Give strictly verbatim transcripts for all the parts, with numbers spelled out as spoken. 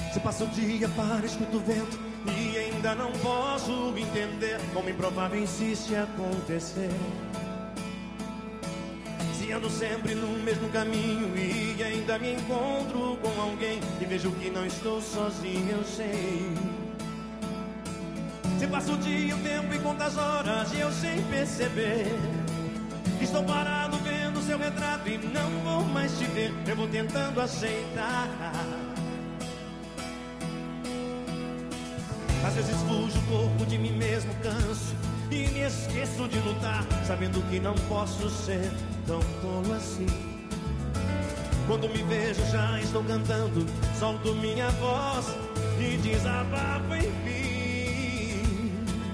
Se passa o dia para escuto o vento e ainda não posso entender como improvável insiste acontecer. Se ando sempre no mesmo caminho e ainda me encontro com alguém e vejo que não estou sozinho, eu sei. Se passa o dia, o tempo e conta as horas e eu sem perceber que estou parado vendo seu retrato e não vou mais te ver. Eu vou tentando aceitar. Às vezes fujo o corpo de mim mesmo, canso e me esqueço de lutar, sabendo que não posso ser tão tolo assim. Quando me vejo já estou cantando, solto minha voz e desabafo enfim.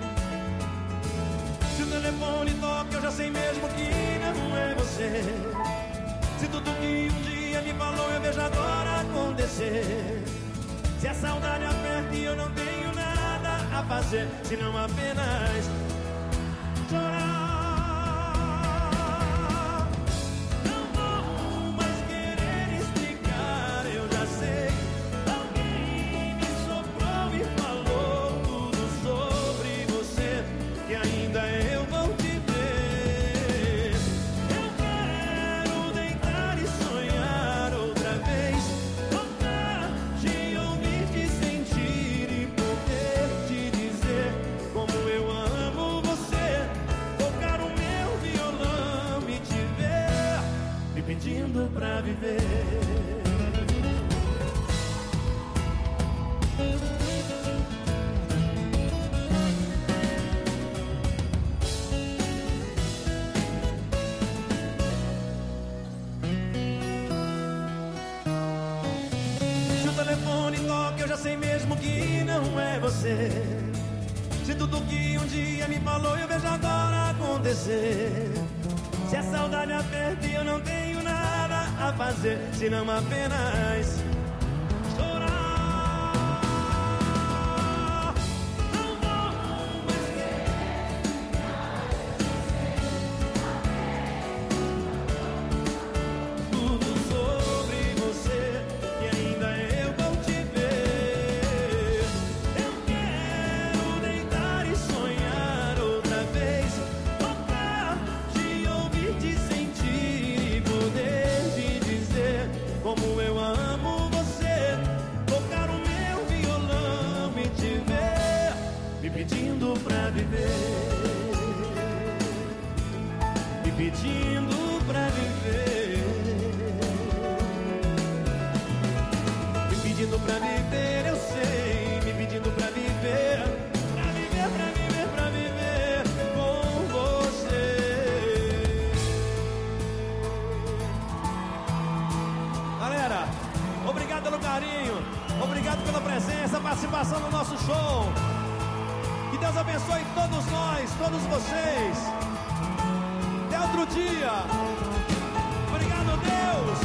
Se o telefone toca eu já sei mesmo que não é você. Se tudo que um dia me falou eu vejo agora acontecer. Se a saudade aperta e eu não tenho nada a fazer, senão apenas chorar. Não vou mais querer explicar, eu já sei. Alguém me soprou e falou tudo sobre você, que ainda eu vou te ver. Eu quero deitar e sonhar outra vez, voltar, te ouvir, te sentir e poder te dizer como eu amo você. Tocar o meu violão e te ver me pedindo pra viver. Se o telefone toca eu já sei mesmo que não é você. Se tudo que um dia me falou eu vejo agora acontecer. Se a saudade aperta e eu não tenho nada a fazer, senão apenas chorar. Não vou mais querer tudo sobre você, que ainda eu vou te ver. Eu quero deitar e sonhar outra vez, voltar, te ouvir, te sentir e poder te dizer como eu amo você. Tocar o meu violão e te ver me pedindo pra viver, me pedindo pra viver, me pedindo pra viver, eu sei, me pedindo pra viver, pra viver, pra viver, pra viver com você. Galera, obrigado pelo carinho, obrigado pela presença, participação no nosso show. Que Deus abençoe todos nós, todos vocês. Até outro dia. Obrigado, Deus.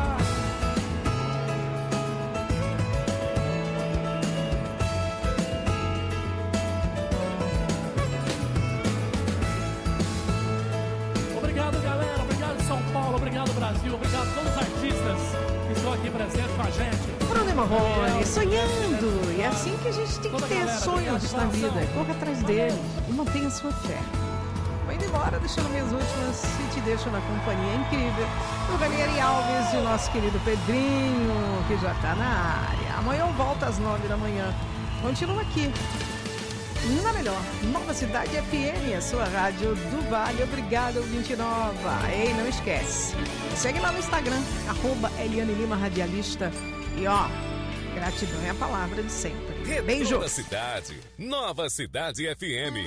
Obrigado, galera. Obrigado, São Paulo. Obrigado, Brasil. Obrigado a todos os artistas que estão aqui presentes com a gente. Bruno Marrone, sonhando. E é assim que a gente tem que ter sonhos na vida. Corra atrás deles e mantenha sua fé. Vou indo embora, deixando minhas últimas. Se te deixo na companhia incrível do Ranieri Alves e o nosso querido Pedrinho, que já tá na área. Amanhã eu volto às nove da manhã. Continua aqui. Na melhor, Nova Cidade F M, a sua rádio do Vale. Obrigado, ouvinte nova. Ei, não esquece. Segue lá no Instagram, arroba Eliane Lima Radialista. E ó, gratidão é a palavra de sempre. Beijo. Nova Cidade, Nova Cidade F M.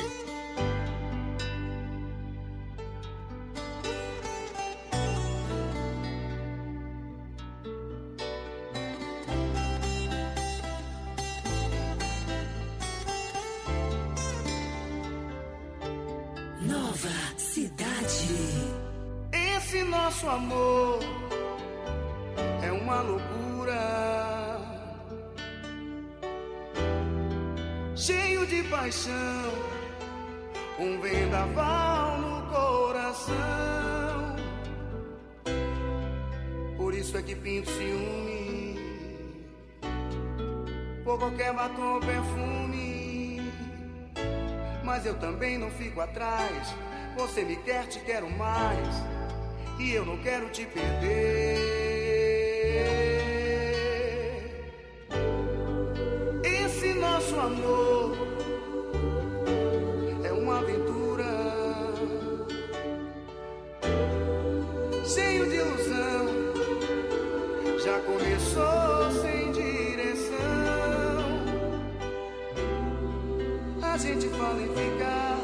Nova Cidade. Esse nosso amor é uma loucura, cheio de paixão, um vendaval no coração. Por isso é que pinto ciúme por qualquer batom ou perfume. Mas eu também não fico atrás. Você me quer, te quero mais, e eu não quero te perder. Esse nosso amor é uma aventura, cheio de ilusão. Já começou sem direção. A gente fala em ficar,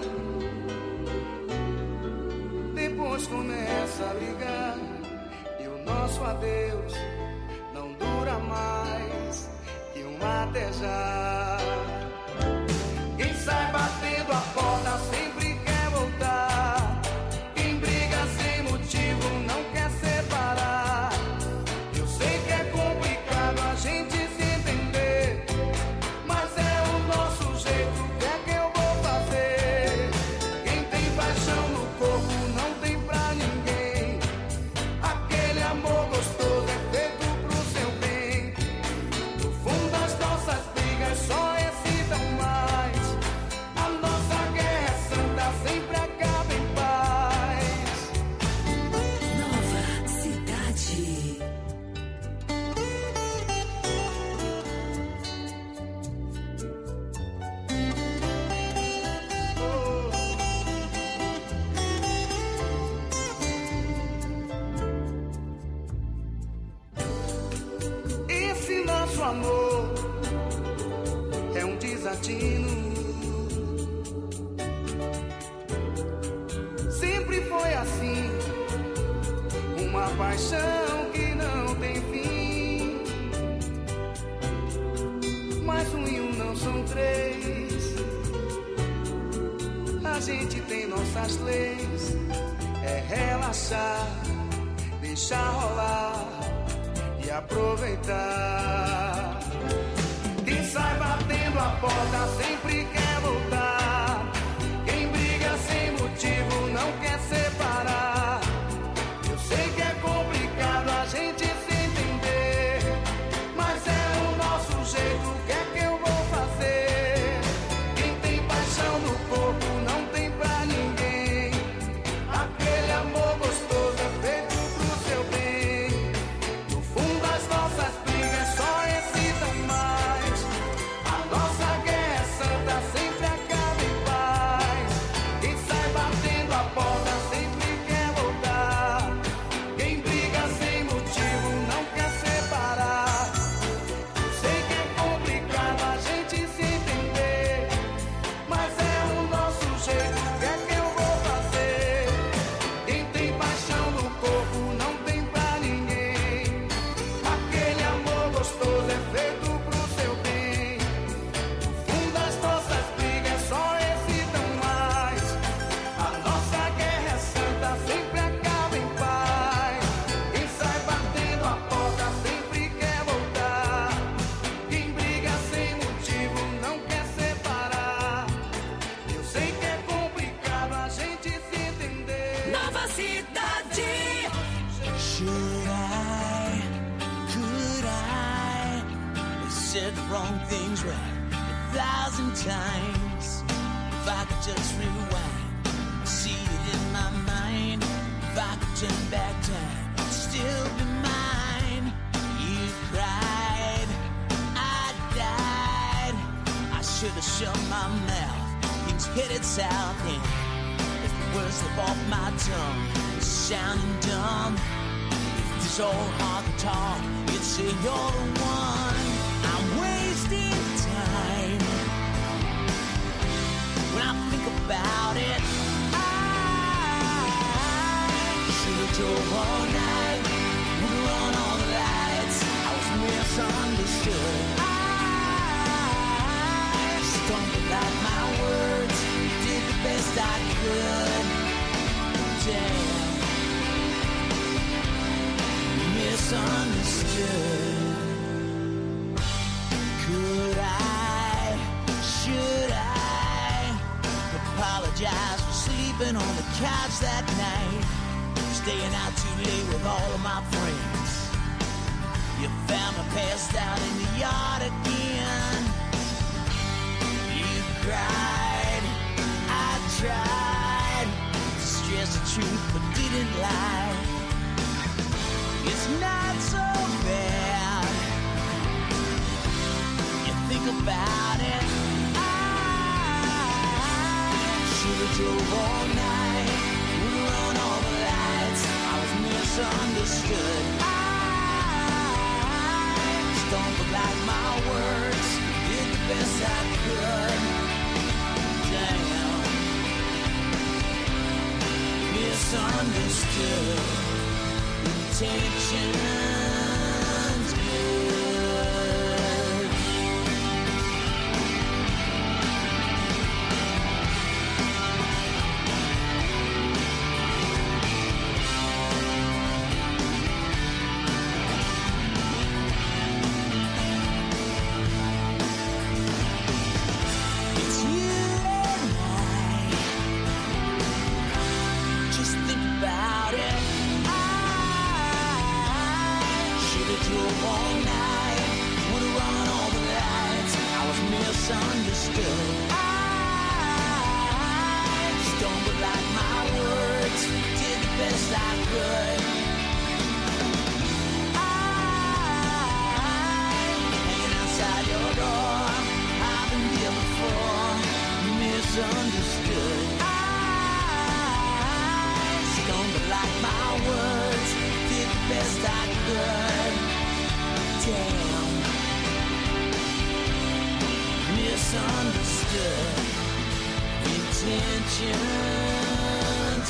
depois começa a ligar, e o nosso adeus não dura mais que um até já. Quem sai batendo a porta sempre quer voltar. Quem briga sem motivo não quer separar. Eu sei que é complicado a gente se entender, mas é o nosso jeito, o que é que eu vou fazer? Quem tem paixão no corpo não tem pra ninguém. Aquele amor gostoso é feito pro seu bem. No fundo as nossas brigas só excitam mais. A nossa guerra é santa, sempre acaba em paz. Nova Cidade. Esse nosso amor é um desatino. Sempre foi assim, uma paixão que não tem fim. Mas um e um não são três. A gente tem nossas leis. É relaxar, deixar rolar e aproveitar. Quem sai batendo a porta sempre quer voltar. Quem briga sem motivo não quer separar. Eu sei que é complicado a gente se entender, mas é o nosso jeito, o que é que eu vou fazer? Quem tem paixão no corpo não tem pra ninguém. Aquele amor gostoso é feito pro seu bem. No fundo as nossas brigas só excitam mais. A nossa guerra é santa, sempre acaba em paz. Quem sai batendo a porta sempre quer voltar. Quem briga sem motivo não quer separar. Eu sei que é complicado a gente se entender, mas é o nosso jeito, o que é que eu vou fazer? Quem tem paixão no corpo não tem pra ninguém. Aquele amor gostoso é feito pro seu bem. No fundo as nossas brigas só excitam mais. A nossa guerra é santa, sempre acaba em paz. Quem sai batendo a porta sempre quer voltar. Quem briga sem motivo não quer separar. Eu sei que é complicado a gente se entender. Nova Cidade. Should I, could I, have said the wrong things right a thousand times? If I could just rewind, see it in my mind. If I could turn back time, it'd still be mine. You cried, I died. I should have shut my mouth, things headed south, and if the words slip off my tongue, sounding dumb. If this old heart could talk, it'd say you're the one. I'm wasting time. When I think about it, I should have drove all night, would have run all the lights. I was misunderstood. I stumbled out my words, did the best I could. Damn, misunderstood. Could I, should I apologize for sleeping on the couch that night, staying out too late with all of my friends? You found me passed out in the yard again. life. It's not so bad. You think about it. I should've drove all night, would run all the lights. I was misunderstood. I stumbled like my words, did the best I could. Damn, misunderstood. Intentions good. It's you and I. Just think about it. Drove all night, would've run all the lights. I was misunderstood. I stumbled like my words, did the best I could. I hanging outside your door, I've been here before, misunderstood. I stumbled like my words, did the best I could. Damn, misunderstood. Intentions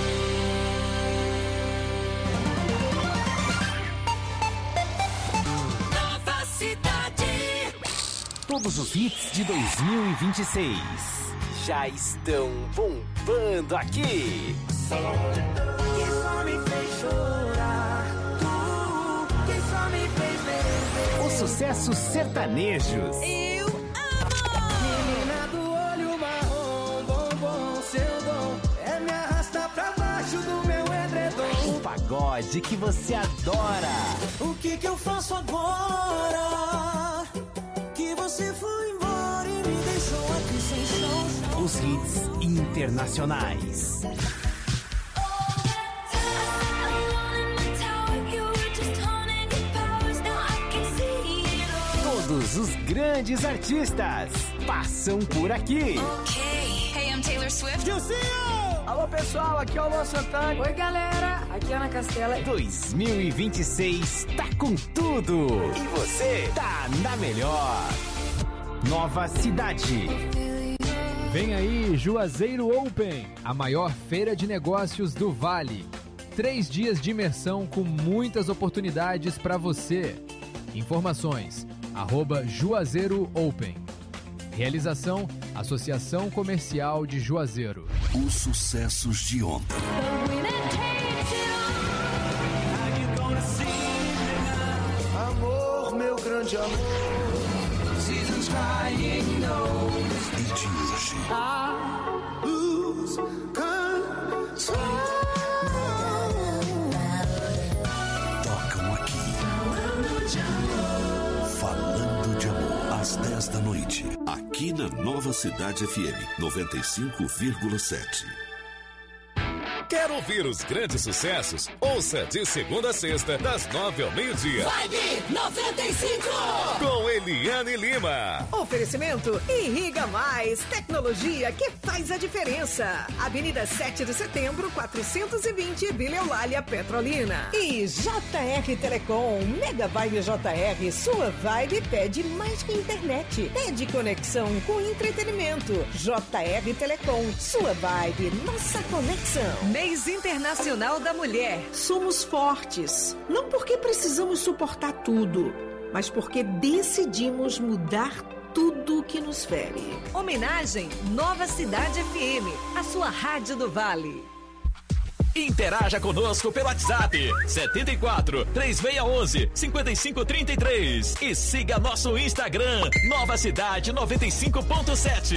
Nova Cidade. Todos os hits de dois mil e vinte e seis já estão bombando aqui. Que só me fez chorar, que só me fez beber. Os sucessos sertanejos. Eu amo! Menina do olho marrom, bombom, seu dom é me arrastar pra baixo do meu edredom. O pagode que você adora. O que que eu faço agora? Que você foi embora e me deixou aqui sem chão. Os hits internacionais. Todos os grandes artistas passam por aqui. Okay, hey, I'm Taylor Swift. Alô pessoal, aqui é o Luan Santana. Oi galera, aqui é Ana Castela. dois mil e vinte e seis tá com tudo. E você tá na melhor. Nova Cidade. Vem aí, Juazeiro Open, a maior feira de negócios do Vale. Três dias de imersão com muitas oportunidades para você. Informações, arroba Juazeiro Open. Realização, Associação Comercial de Juazeiro. Os sucessos de ontem. Amor, meu grande amor. Seasons crying knows. E de hoje. I lose control. Tocam aqui. Falando de amor. Às dez da noite. Aqui na Nova Cidade F M noventa e cinco vírgula sete. Quer ouvir os grandes sucessos? Ouça de segunda a sexta, das nove ao meio-dia. Vibe noventa e cinco. Com Eliane Lima. Oferecimento Irriga Mais, tecnologia que faz a diferença. Avenida sete de setembro, quatrocentos e vinte, Vila Eulália, Petrolina. E J R Telecom, Mega Vibe J R, sua vibe pede mais que internet. Pede conexão com entretenimento. J R Telecom, sua vibe, nossa conexão. Mês Internacional da Mulher. Somos fortes, não porque precisamos suportar tudo, mas porque decidimos mudar tudo que nos fere. Homenagem Nova Cidade F M, a sua rádio do Vale. Interaja conosco pelo WhatsApp setenta e quatro, três seis um um, cinco cinco três três e siga nosso Instagram Nova Cidade noventa e cinco ponto sete.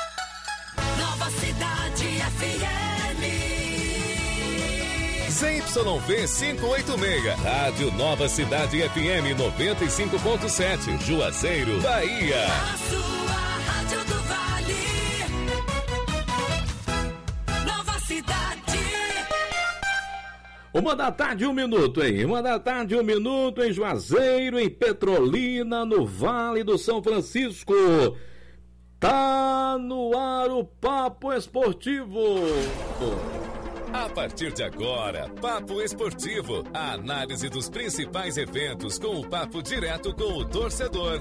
Z Y V quinhentos e oitenta e seis. Rádio Nova Cidade F M noventa e cinco ponto sete. Juazeiro, Bahia. A sua Rádio do Vale. Nova Cidade. Uma da tarde, um minuto, hein? Uma da tarde, um minuto em Juazeiro, em Petrolina, no Vale do São Francisco. Tá no ar o Papo Esportivo. A partir de agora, Papo Esportivo. A análise dos principais eventos com o papo direto com o torcedor.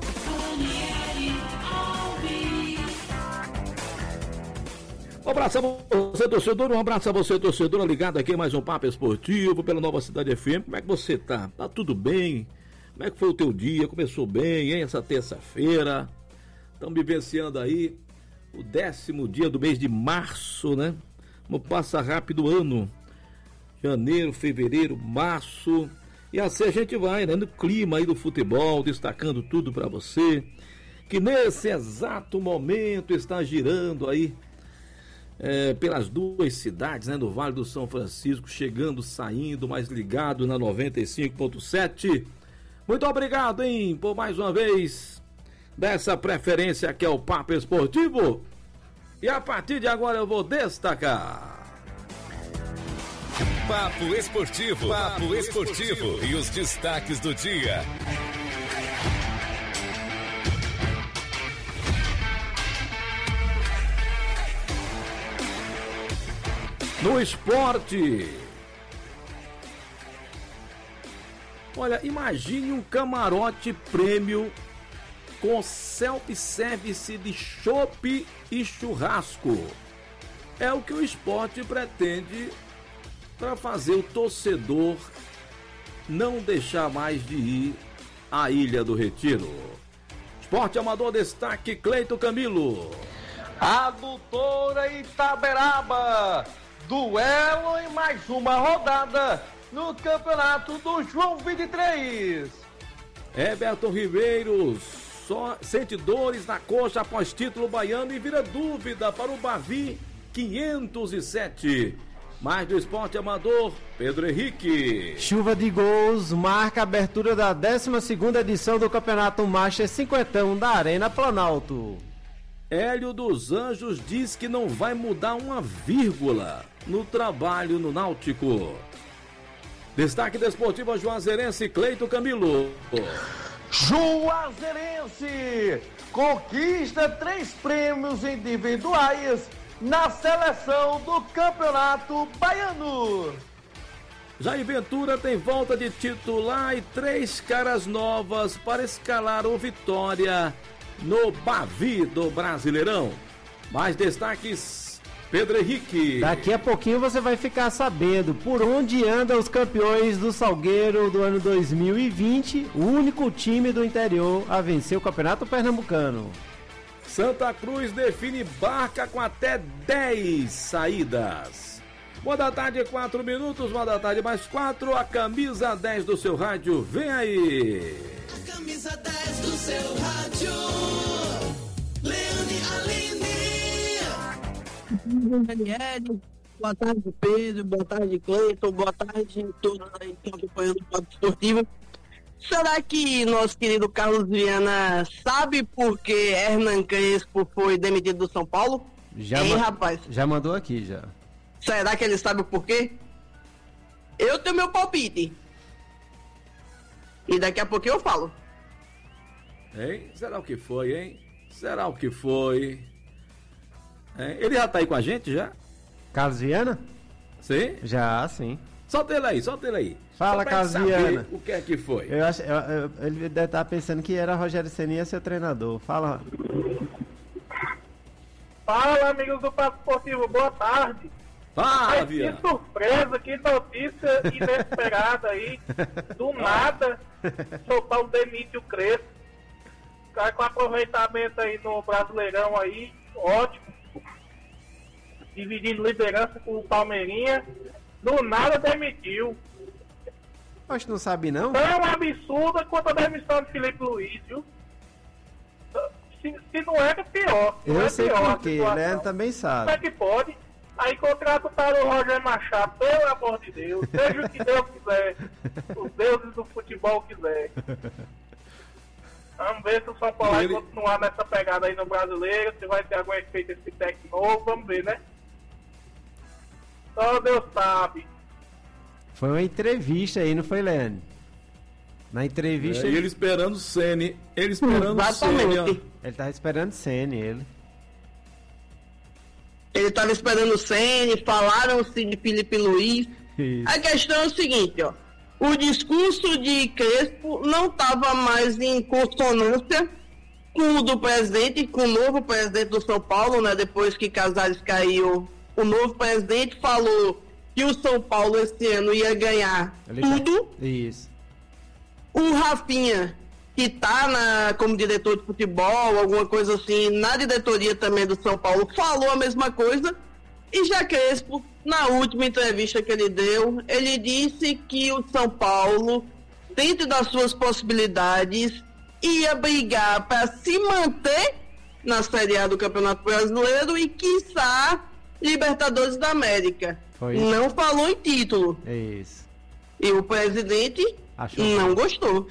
Um abraço a você, torcedor. Um abraço a você, torcedor, ligado aqui em mais um Papo Esportivo pela Nova Cidade F M. Como é que você tá? Tá tudo bem? Como é que foi o teu dia? Começou bem, hein? Essa terça-feira. Estamos vivenciando aí o décimo dia do mês de março, né? Como passa rápido o ano. Janeiro, fevereiro, março. E assim a gente vai, né? No clima aí do futebol, destacando tudo para você. Que nesse exato momento está girando aí é, pelas duas cidades, né? No Vale do São Francisco, chegando, saindo, mais ligado na noventa e cinco ponto sete. Muito obrigado, hein? Por mais uma vez dessa preferência que é o Papo Esportivo. E a partir de agora eu vou destacar. Papo Esportivo. Papo Esportivo. E os destaques do dia. No esporte. Olha, imagine um camarote prêmio com self-service de chopp e churrasco. É o que o esporte pretende para fazer o torcedor não deixar mais de ir à Ilha do Retiro. Esporte Amador, destaque Cleito Camilo. Adutora Itaberaba, duelo em mais uma rodada no Campeonato do João vinte e três. Everton Ribeiro só sente dores na coxa após título baiano e vira dúvida para o Bavi quinhentos e sete. Mais do Esporte Amador, Pedro Henrique. Chuva de gols marca a abertura da décima segunda edição do Campeonato Master Cinquentão da Arena Planalto. Hélio dos Anjos diz que não vai mudar uma vírgula no trabalho no Náutico. Destaque desportivo Juazeirense, Cleito Camilo. Juazeirense conquista três prêmios individuais na seleção do Campeonato Baiano. Jair Ventura tem volta de titular e três caras novas para escalar o Vitória no Bavi do Brasileirão. Mais destaques, Pedro Henrique. Daqui a pouquinho você vai ficar sabendo por onde andam os campeões do Salgueiro do ano dois mil e vinte, o único time do interior a vencer o Campeonato Pernambucano. Santa Cruz define barca com até dez saídas. Boa da tarde, quatro minutos, boa da tarde mais quatro, a camisa dez do seu rádio, vem aí. A camisa dez do seu rádio, Leandro Aline. Daniele, boa tarde Pedro, boa tarde Cleiton, boa tarde a todos aí que estão acompanhando o Papo Esportivo. Será que nosso querido Carlos Viana sabe por que Hernan Crespo foi demitido do São Paulo? Já, hein, ma- rapaz? já mandou aqui, já. Será que ele sabe o porquê? Eu tenho meu palpite. E daqui a pouquinho eu falo. Hein? Será o que foi, hein? Será o que foi? Hein? Ele já tá aí com a gente, já? Carlos Viana? Sim? Já, sim. Solta ele aí, solta ele aí. Fala, Só pra Carlos saber Viana. O que é que foi? Eu acho, eu- eu- ele deve estar pensando que era Rogério Ceni ia ser treinador. Fala. Fala, amigos do Papo Esportivo, boa tarde. Fala, Mas Viana. que surpresa, que notícia inesperada aí. Do nada, São Paulo demite o Crespo. Cai com aproveitamento aí no Brasileirão aí, ótimo. Dividindo liderança com o Palmeirinha. Do nada demitiu. Acho que não sabe, não. Tão absurda quanto a demissão de Felipe Luiz, viu? Se, se não é, é pior. Não Eu é sei pior por a quê, situação. né? Também Como é sabe. que pode? A Aí contrataram o Roger Machado, pelo amor de Deus, seja o que Deus quiser, os deuses do futebol quiser. Vamos ver se o São Paulo vai continuar nessa pegada aí no brasileiro, se vai ter algum efeito esse técnico novo, vamos ver, né? Só Deus sabe. Foi uma entrevista aí, não foi, Leandro? Na entrevista... É, e ele esperando o Ceni, ele esperando o Ceni, ó. Ele tava esperando o Ceni, ele. Ele estava esperando o Ceni, falaram-se de Felipe Luiz. Isso. A questão é o seguinte, ó. O discurso de Crespo não estava mais em consonância com o do presidente, com o novo presidente do São Paulo, né? Depois que Casares caiu, o novo presidente falou que o São Paulo esse ano ia ganhar Ele tudo. Tá... Isso. O Rafinha, que está na, como diretor de futebol, alguma coisa assim, na diretoria também do São Paulo, falou a mesma coisa. E já Crespo, na última entrevista que ele deu, ele disse que o São Paulo, dentro das suas possibilidades, ia brigar para se manter na Série A do Campeonato Brasileiro e, quiçá, Libertadores da América. Foi. Não falou em título. É isso. E o presidente Achou não gostou.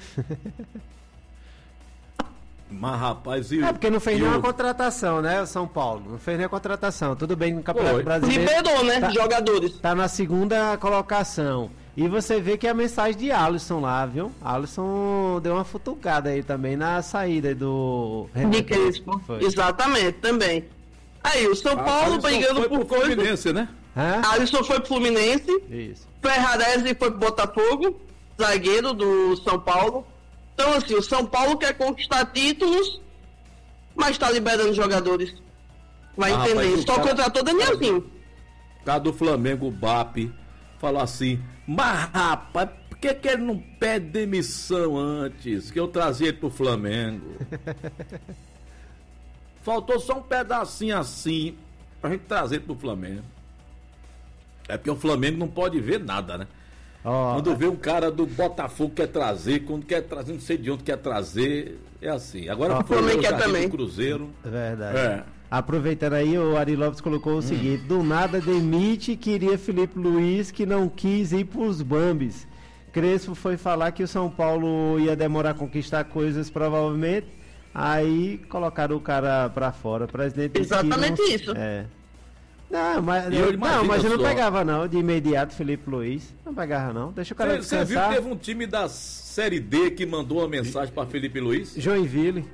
Mas, rapaz, e É porque não fez e nenhuma o... contratação, né, o São Paulo? Não fez nenhuma contratação. Tudo bem no Campeonato Foi. Brasileiro. Liberou, né? Tá, jogadores. Tá na segunda colocação. E você vê que é a mensagem de Alisson lá, viu? Alisson deu uma futucada aí também na saída do... De Crespo. Exatamente, também. Aí, o São Paulo brigando foi por pro Fluminense, né? Hã? Alisson foi pro Fluminense. Isso. Ferrarese foi pro Botafogo, zagueiro do São Paulo. Então, assim, o São Paulo quer conquistar títulos, mas tá liberando jogadores. Vai Ah, entender. rapaz, o Só cara- contratou Danielzinho. O cara do Flamengo, o B A P, falou assim: mas rapaz, por que, que ele não pede demissão antes? Que eu trazia ele pro Flamengo. Faltou só um pedacinho assim pra gente trazer ele pro Flamengo. É porque o Flamengo não pode ver nada, né? Ó, Quando vê um cara do Botafogo quer trazer, quando quer trazer, não sei de onde quer trazer, é assim. Agora Ó, foi Flamengo o quer Jardim também. do Cruzeiro. É verdade. É. Aproveitando aí, o Ari Lopes colocou o seguinte: do nada demite, queria Felipe Luiz, que não quis ir pros Bambis. Crespo foi falar que o São Paulo ia demorar a conquistar coisas, provavelmente. Aí colocaram o cara pra fora. O presidente disse que Exatamente não- isso. É. Não, mas, E eu não, imagino mas eu não só. pegava não, de imediato Felipe Luiz. Não pegava não. Deixa o cara Você, você viu que descansar. teve um time da Série D que mandou uma mensagem pra Felipe Luiz? Joinville.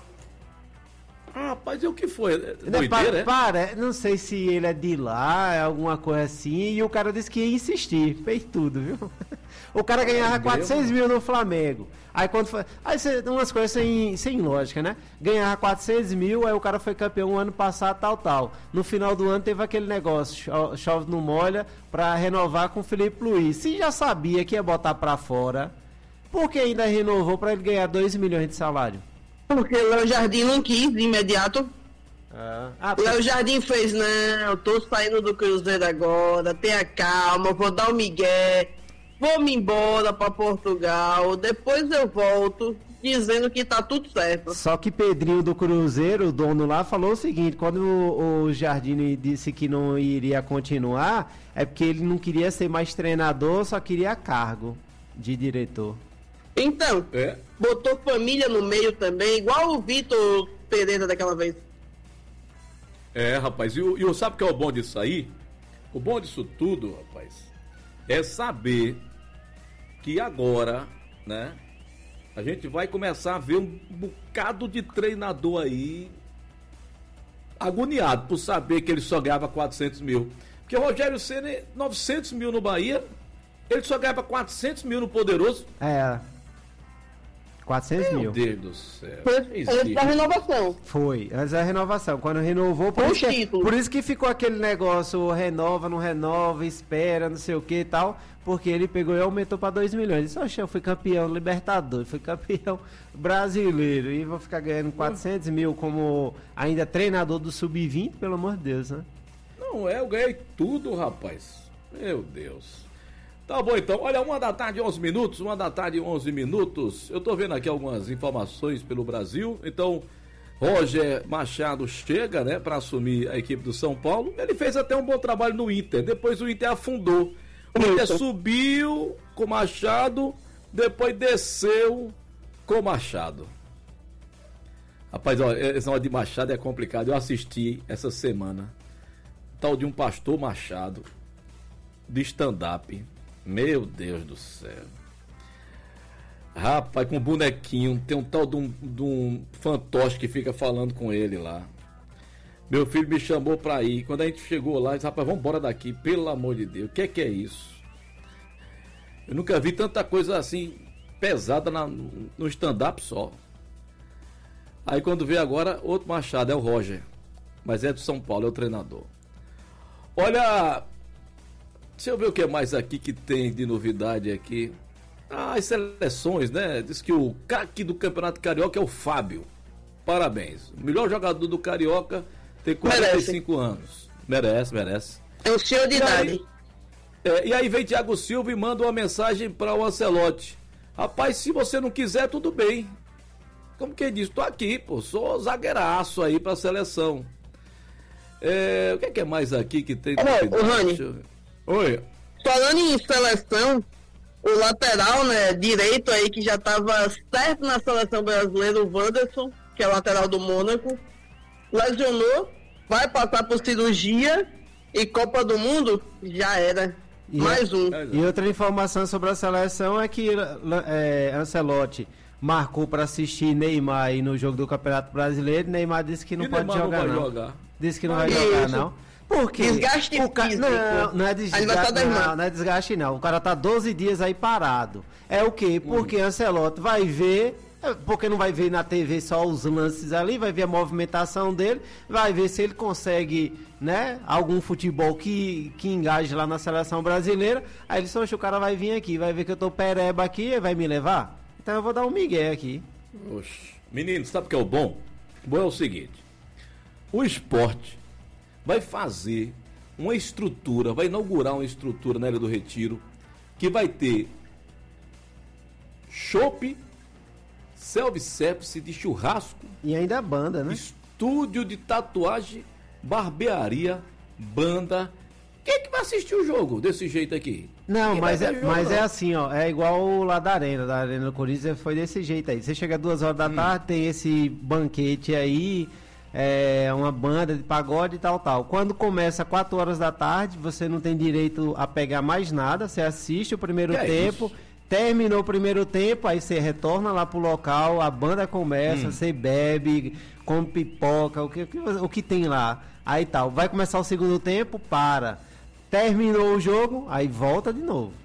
Ah, rapaz, e o que foi? É Não, Doideira, é? para, não sei se ele é de lá, é alguma coisa assim, e o cara disse que ia insistir, fez tudo, viu? O cara ganhava quatrocentos mil no Flamengo. Aí quando foi. Aí cê, umas coisas sem, sem lógica, né? Ganhava quatrocentos mil, aí o cara foi campeão ano passado, tal, tal. No final do ano teve aquele negócio, cho- chove não molha, pra renovar com o Felipe Luiz. Se já sabia que ia botar pra fora, por que ainda renovou pra ele ganhar dois milhões de salário? Porque o Léo Jardim não quis de imediato. Ah, O Léo Jardim fez, não, eu tô saindo do Cruzeiro agora, tenha calma, vou dar o migué, vou me embora pra Portugal, depois eu volto, dizendo que tá tudo certo. Só que Pedrinho do Cruzeiro, o dono lá, falou o seguinte: quando o, o Jardine disse que não iria continuar, é porque ele não queria ser mais treinador, só queria cargo de diretor. Então, É. botou família no meio também, igual o Vitor Pereira daquela vez. É, rapaz, e o, e o- sabe o que é o bom disso aí? O bom disso tudo, rapaz, é saber que agora, né, a gente vai começar a ver um bocado de treinador aí agoniado por saber que ele só ganhava quatrocentos mil. Porque o Rogério Ceni, novecentos mil no Bahia, ele só ganhava quatrocentos mil no Poderoso. É. quatrocentos Meu mil. Deus do céu. Foi Isso antes da aí. renovação. Foi, antes da renovação. Quando renovou, por Com isso, que, título. por isso que ficou aquele negócio: renova, não renova, espera, não sei o que e tal. Porque ele pegou e aumentou para dois milhões. Disse: oxe, eu fui campeão Libertadores, fui campeão brasileiro. E vou ficar ganhando quatrocentos mil como ainda treinador do sub vinte, pelo amor de Deus, né? Não é, eu ganhei tudo, rapaz. Meu Deus. Tá bom, então. Olha, uma da tarde, onze minutos. Uma da tarde, onze minutos. Eu tô vendo aqui algumas informações pelo Brasil. Então, Roger Machado chega, né, para assumir a equipe do São Paulo. Ele fez até um bom trabalho no Inter. Depois o Inter afundou. O Inter subiu com Machado, depois desceu com Machado. Rapaz, ó, esse negócio de Machado é complicado. Eu assisti essa semana tal de um pastor Machado de stand-up. Meu Deus do céu. Rapaz, com um bonequinho, tem um tal de um, de um fantoche que fica falando com ele lá. Meu filho me chamou pra ir. Quando a gente chegou lá, disse, rapaz, vamos embora daqui, pelo amor de Deus. O que é que é isso? Eu nunca vi tanta coisa assim, pesada na, no stand-up só. Aí quando vê agora, outro Machado, é o Roger. Mas é do São Paulo, é o treinador. Olha, deixa eu ver o que mais aqui que tem de novidade aqui. Ah, as seleções, né? Diz que o craque do Campeonato Carioca é o Fábio. Parabéns. O melhor jogador do Carioca tem quarenta e cinco merece. Anos. Merece, merece. É o senhor de e idade. Aí, é, e aí vem Thiago Silva e manda uma mensagem para o Ancelotti. Rapaz, se você não quiser, tudo bem. Como que diz? Tô aqui, pô. Sou zagueiraço aí pra seleção. É, o que é, que é mais aqui que tem? Ô, ô Rani. Oi. Falando em seleção, o lateral, né, direito aí, que já estava certo na seleção brasileira, o Wanderson, que é o lateral do Mônaco, lesionou, vai passar por cirurgia e Copa do Mundo já era. E mais um. E outra informação sobre a seleção é que é, Ancelotti marcou para assistir Neymar aí no jogo do Campeonato Brasileiro. Neymar disse que não e pode Neymar jogar, não. não. Jogar. Disse que não ah, vai isso. jogar, não. Por quê? Desgaste o ca... físico. Não, não é desgaste, não, não é desgaste, não. O cara tá doze dias aí parado. É o quê? Porque hum. Ancelotti vai ver, porque não vai ver na T V só os lances ali, vai ver a movimentação dele, vai ver se ele consegue, né, algum futebol que, que engaje lá na seleção brasileira. Aí ele disse, o cara vai vir aqui, vai ver que eu tô pereba aqui e vai me levar. Então eu vou dar um migué aqui. Oxe. Menino, sabe o que é o bom? O bom é o seguinte, o esporte vai fazer uma estrutura, vai inaugurar uma estrutura na Ilha do Retiro, que vai ter chopp, self-service de churrasco. E ainda a banda, né? Estúdio de tatuagem, barbearia, banda. Quem é que vai assistir o jogo desse jeito aqui? Não, mas, é, jogo, mas não? é assim, ó, é igual lá da Arena, da Arena do Corinthians foi desse jeito aí. Você chega duas horas da hum. tarde, tem esse banquete aí, é, uma banda de pagode e tal, tal. Quando começa quatro horas da tarde, você não tem direito a pegar mais nada, você assiste o primeiro que tempo, é terminou o primeiro tempo, aí você retorna lá pro local, a banda começa, hum. você bebe, come pipoca, o que, o que, o que tem lá, aí tal. Vai começar o segundo tempo, para. Terminou o jogo, aí volta de novo.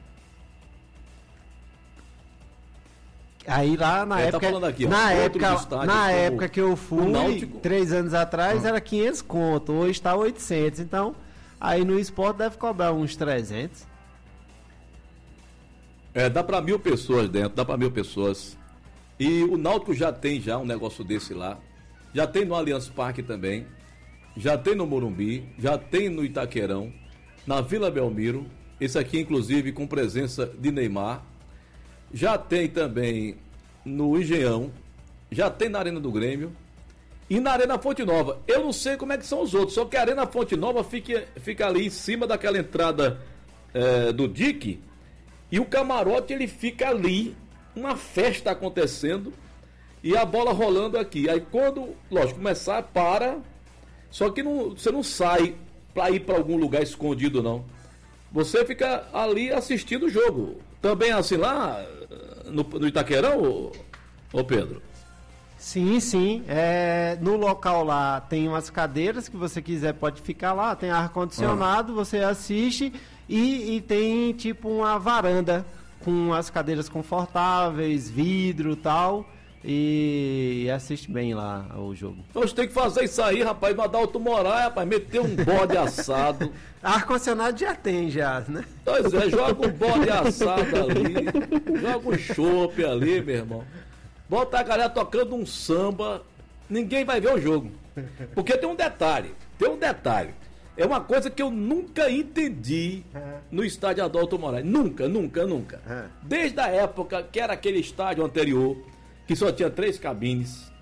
Aí lá na é, época, tá aqui, ó, na época, estádio, na época que eu fui, três anos atrás, ah. era quinhentos conto, hoje está oitocentos. Então, aí no esporte deve cobrar uns trezentos. É, dá para mil pessoas dentro, dá para mil pessoas. E o Náutico já tem já um negócio desse lá. Já tem no Allianz Parque também. Já tem no Morumbi, já tem no Itaquerão. Na Vila Belmiro, esse aqui inclusive com presença de Neymar, já tem também no Engenhão, já tem na Arena do Grêmio e na Arena Fonte Nova. Eu não sei como é que são os outros, só que a Arena Fonte Nova fica, fica ali em cima daquela entrada é, do dique e o camarote ele fica ali, uma festa acontecendo e a bola rolando aqui. Aí quando, lógico, começar, para, só que não, você não sai para ir para algum lugar escondido, não. Você fica ali assistindo o jogo. Também assim lá no, no Itaquerão, ô, ô Pedro? Sim, sim. É, no local lá tem umas cadeiras que você quiser pode ficar lá, tem ar-condicionado, ah. você assiste e, e tem tipo uma varanda com as cadeiras confortáveis, vidro e tal. E assiste bem lá o jogo. Então você tem que fazer isso aí, rapaz, no Adalto Moraes, rapaz, meter um bode assado. Ar-condicionado já tem, já, né? Pois é, joga um bode assado ali, joga um chopp ali, meu irmão. Bota a galera tocando um samba, ninguém vai ver o jogo. Porque tem um detalhe, tem um detalhe. É uma coisa que eu nunca entendi no estádio Adalto Moraes. Nunca, nunca, nunca. Desde a época que era aquele estádio anterior, que só tinha três cabines,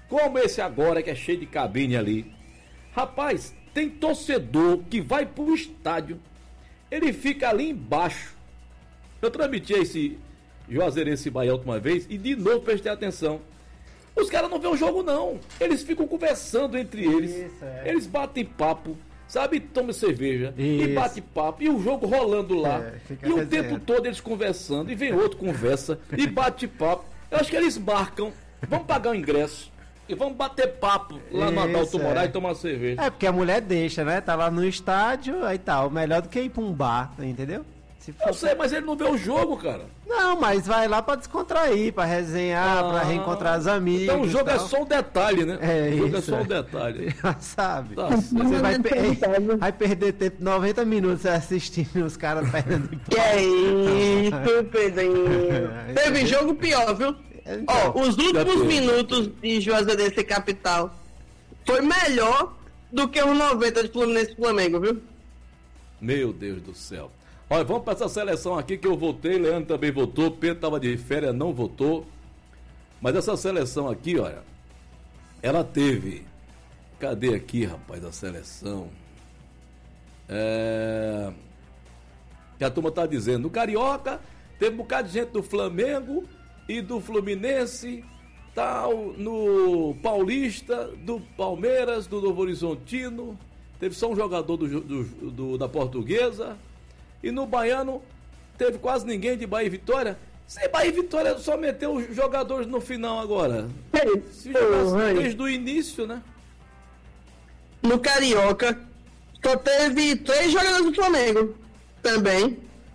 como esse agora que é cheio de cabine ali. Rapaz, tem torcedor que vai pro estádio, ele fica ali embaixo. Eu transmiti esse Juazeirense e Bahia a última vez e de novo prestei atenção. Os caras não vêem o jogo não, eles ficam conversando entre eles, Isso, é. eles batem papo, sabe, tomam cerveja Isso. e bate papo, e o jogo rolando lá, é, e o tempo todo eles conversando, e vem outro conversa, e bate papo. Eu acho que eles marcam, vamos pagar o ingresso, e vamos bater papo lá no Adalto Moraes é. e tomar cerveja. É, porque a mulher deixa, né, tá lá no estádio, aí tal, melhor do que ir pra um bar, entendeu? Se for... Eu sei, mas ele não vê o jogo, cara. Não, mas vai lá pra descontrair, pra resenhar, ah, pra reencontrar os amigos. Então o jogo é só um detalhe, né? É, o jogo isso, é só um é. detalhe. Sabe? Tá, você vai, per... vai perder tempo, noventa minutos assistindo os caras perdendo. Que é isso, Pedrinho. Teve jogo pior, viu? Então, Ó, os últimos minutos de Juazeirense Capital foi melhor do que os noventa de Fluminense e Flamengo, viu? Meu Deus do céu. Olha, vamos para essa seleção aqui que eu votei, Leandro também votou, Pedro estava de férias, não votou. Mas essa seleção aqui, olha, ela teve... Cadê aqui, rapaz, a seleção? É... Que a turma tá dizendo, no Carioca, teve um bocado de gente do Flamengo e do Fluminense, tal, no Paulista, do Palmeiras, do Novo Horizontino, teve só um jogador do, do, do, da Portuguesa, e no Baiano teve quase ninguém de Bahia e Vitória. Se Bahia e Vitória só meteu os jogadores no final agora. Se jogasse desde o início, né? No Carioca só teve três jogadores do Flamengo também.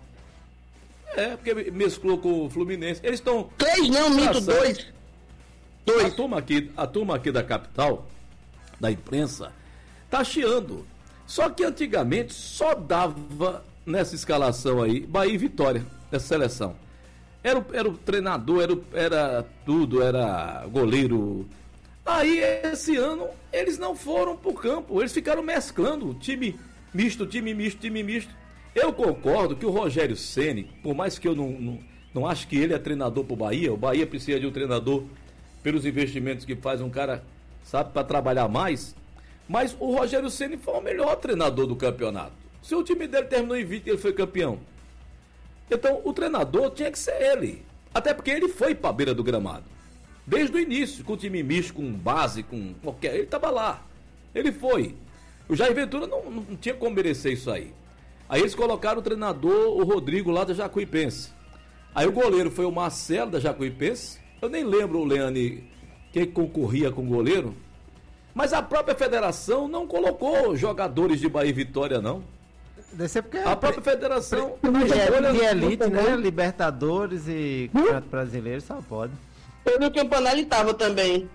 É, porque mesclou com o Fluminense. Eles estão... Três não, minto, dois. Dois. A turma, aqui, a turma aqui da capital, da imprensa, tá chiando. Só que antigamente só dava nessa escalação aí, Bahia e Vitória, essa seleção. Era o, era o treinador, era, o, era tudo, era goleiro. Aí, esse ano, eles não foram pro campo, eles ficaram mesclando, time misto, time misto, time misto. Eu concordo que o Rogério Ceni, por mais que eu não, não, não acho que ele é treinador pro Bahia, o Bahia precisa de um treinador pelos investimentos que faz um cara, sabe, para trabalhar mais, mas o Rogério Ceni foi o melhor treinador do campeonato. Se o time dele terminou invicto e ele foi campeão. Então, o treinador tinha que ser ele. Até porque ele foi para a beira do gramado. Desde o início, com o time misto, com base, com qualquer... Ele estava lá. Ele foi. O Jair Ventura não, não tinha como merecer isso aí. Aí eles colocaram o treinador, o Rodrigo, lá da Jacuipense. Aí o goleiro foi o Marcelo, da Jacuipense. Eu nem lembro, o Leane, quem concorria com o goleiro. Mas a própria federação não colocou jogadores de Bahia e Vitória, não. Deve ser porque a própria federação de elite, né? Libertadores e Campeonato Brasileiro só pode. Todo o campeonato ele tava também.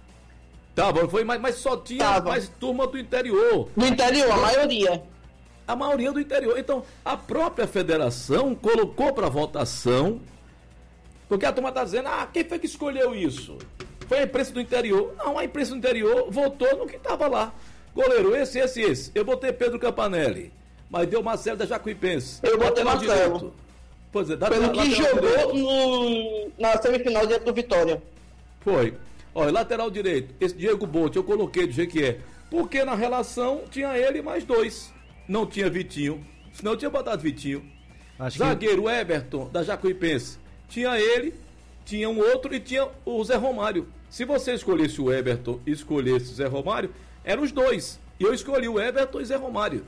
Tava, foi, mas, mas só tinha tava. mais turma do interior. Do interior, a maioria. A maioria do interior. Então, a própria federação colocou para votação, porque a turma está dizendo, ah, quem foi que escolheu isso? Foi a imprensa do interior. Não, a imprensa do interior votou no que estava lá. Goleiro, esse, esse, esse. Eu botei Pedro Campanelli. Mas deu Marcelo da Jacuipense. Eu botei Marcelo. Direito. Pois é, pelo que jogou no, na semifinal diante do Vitória. Foi. Olha, lateral direito, esse Diego Bolt, eu coloquei do jeito que é. Porque na relação tinha ele mais dois. Não tinha Vitinho. Senão eu tinha botado Vitinho. Acho Zagueiro que... Everton, da Jacuipense. Tinha ele, tinha um outro e tinha o Zé Romário. Se você escolhesse o Everton e escolhesse o Zé Romário, eram os dois. E eu escolhi o Everton e Zé Romário.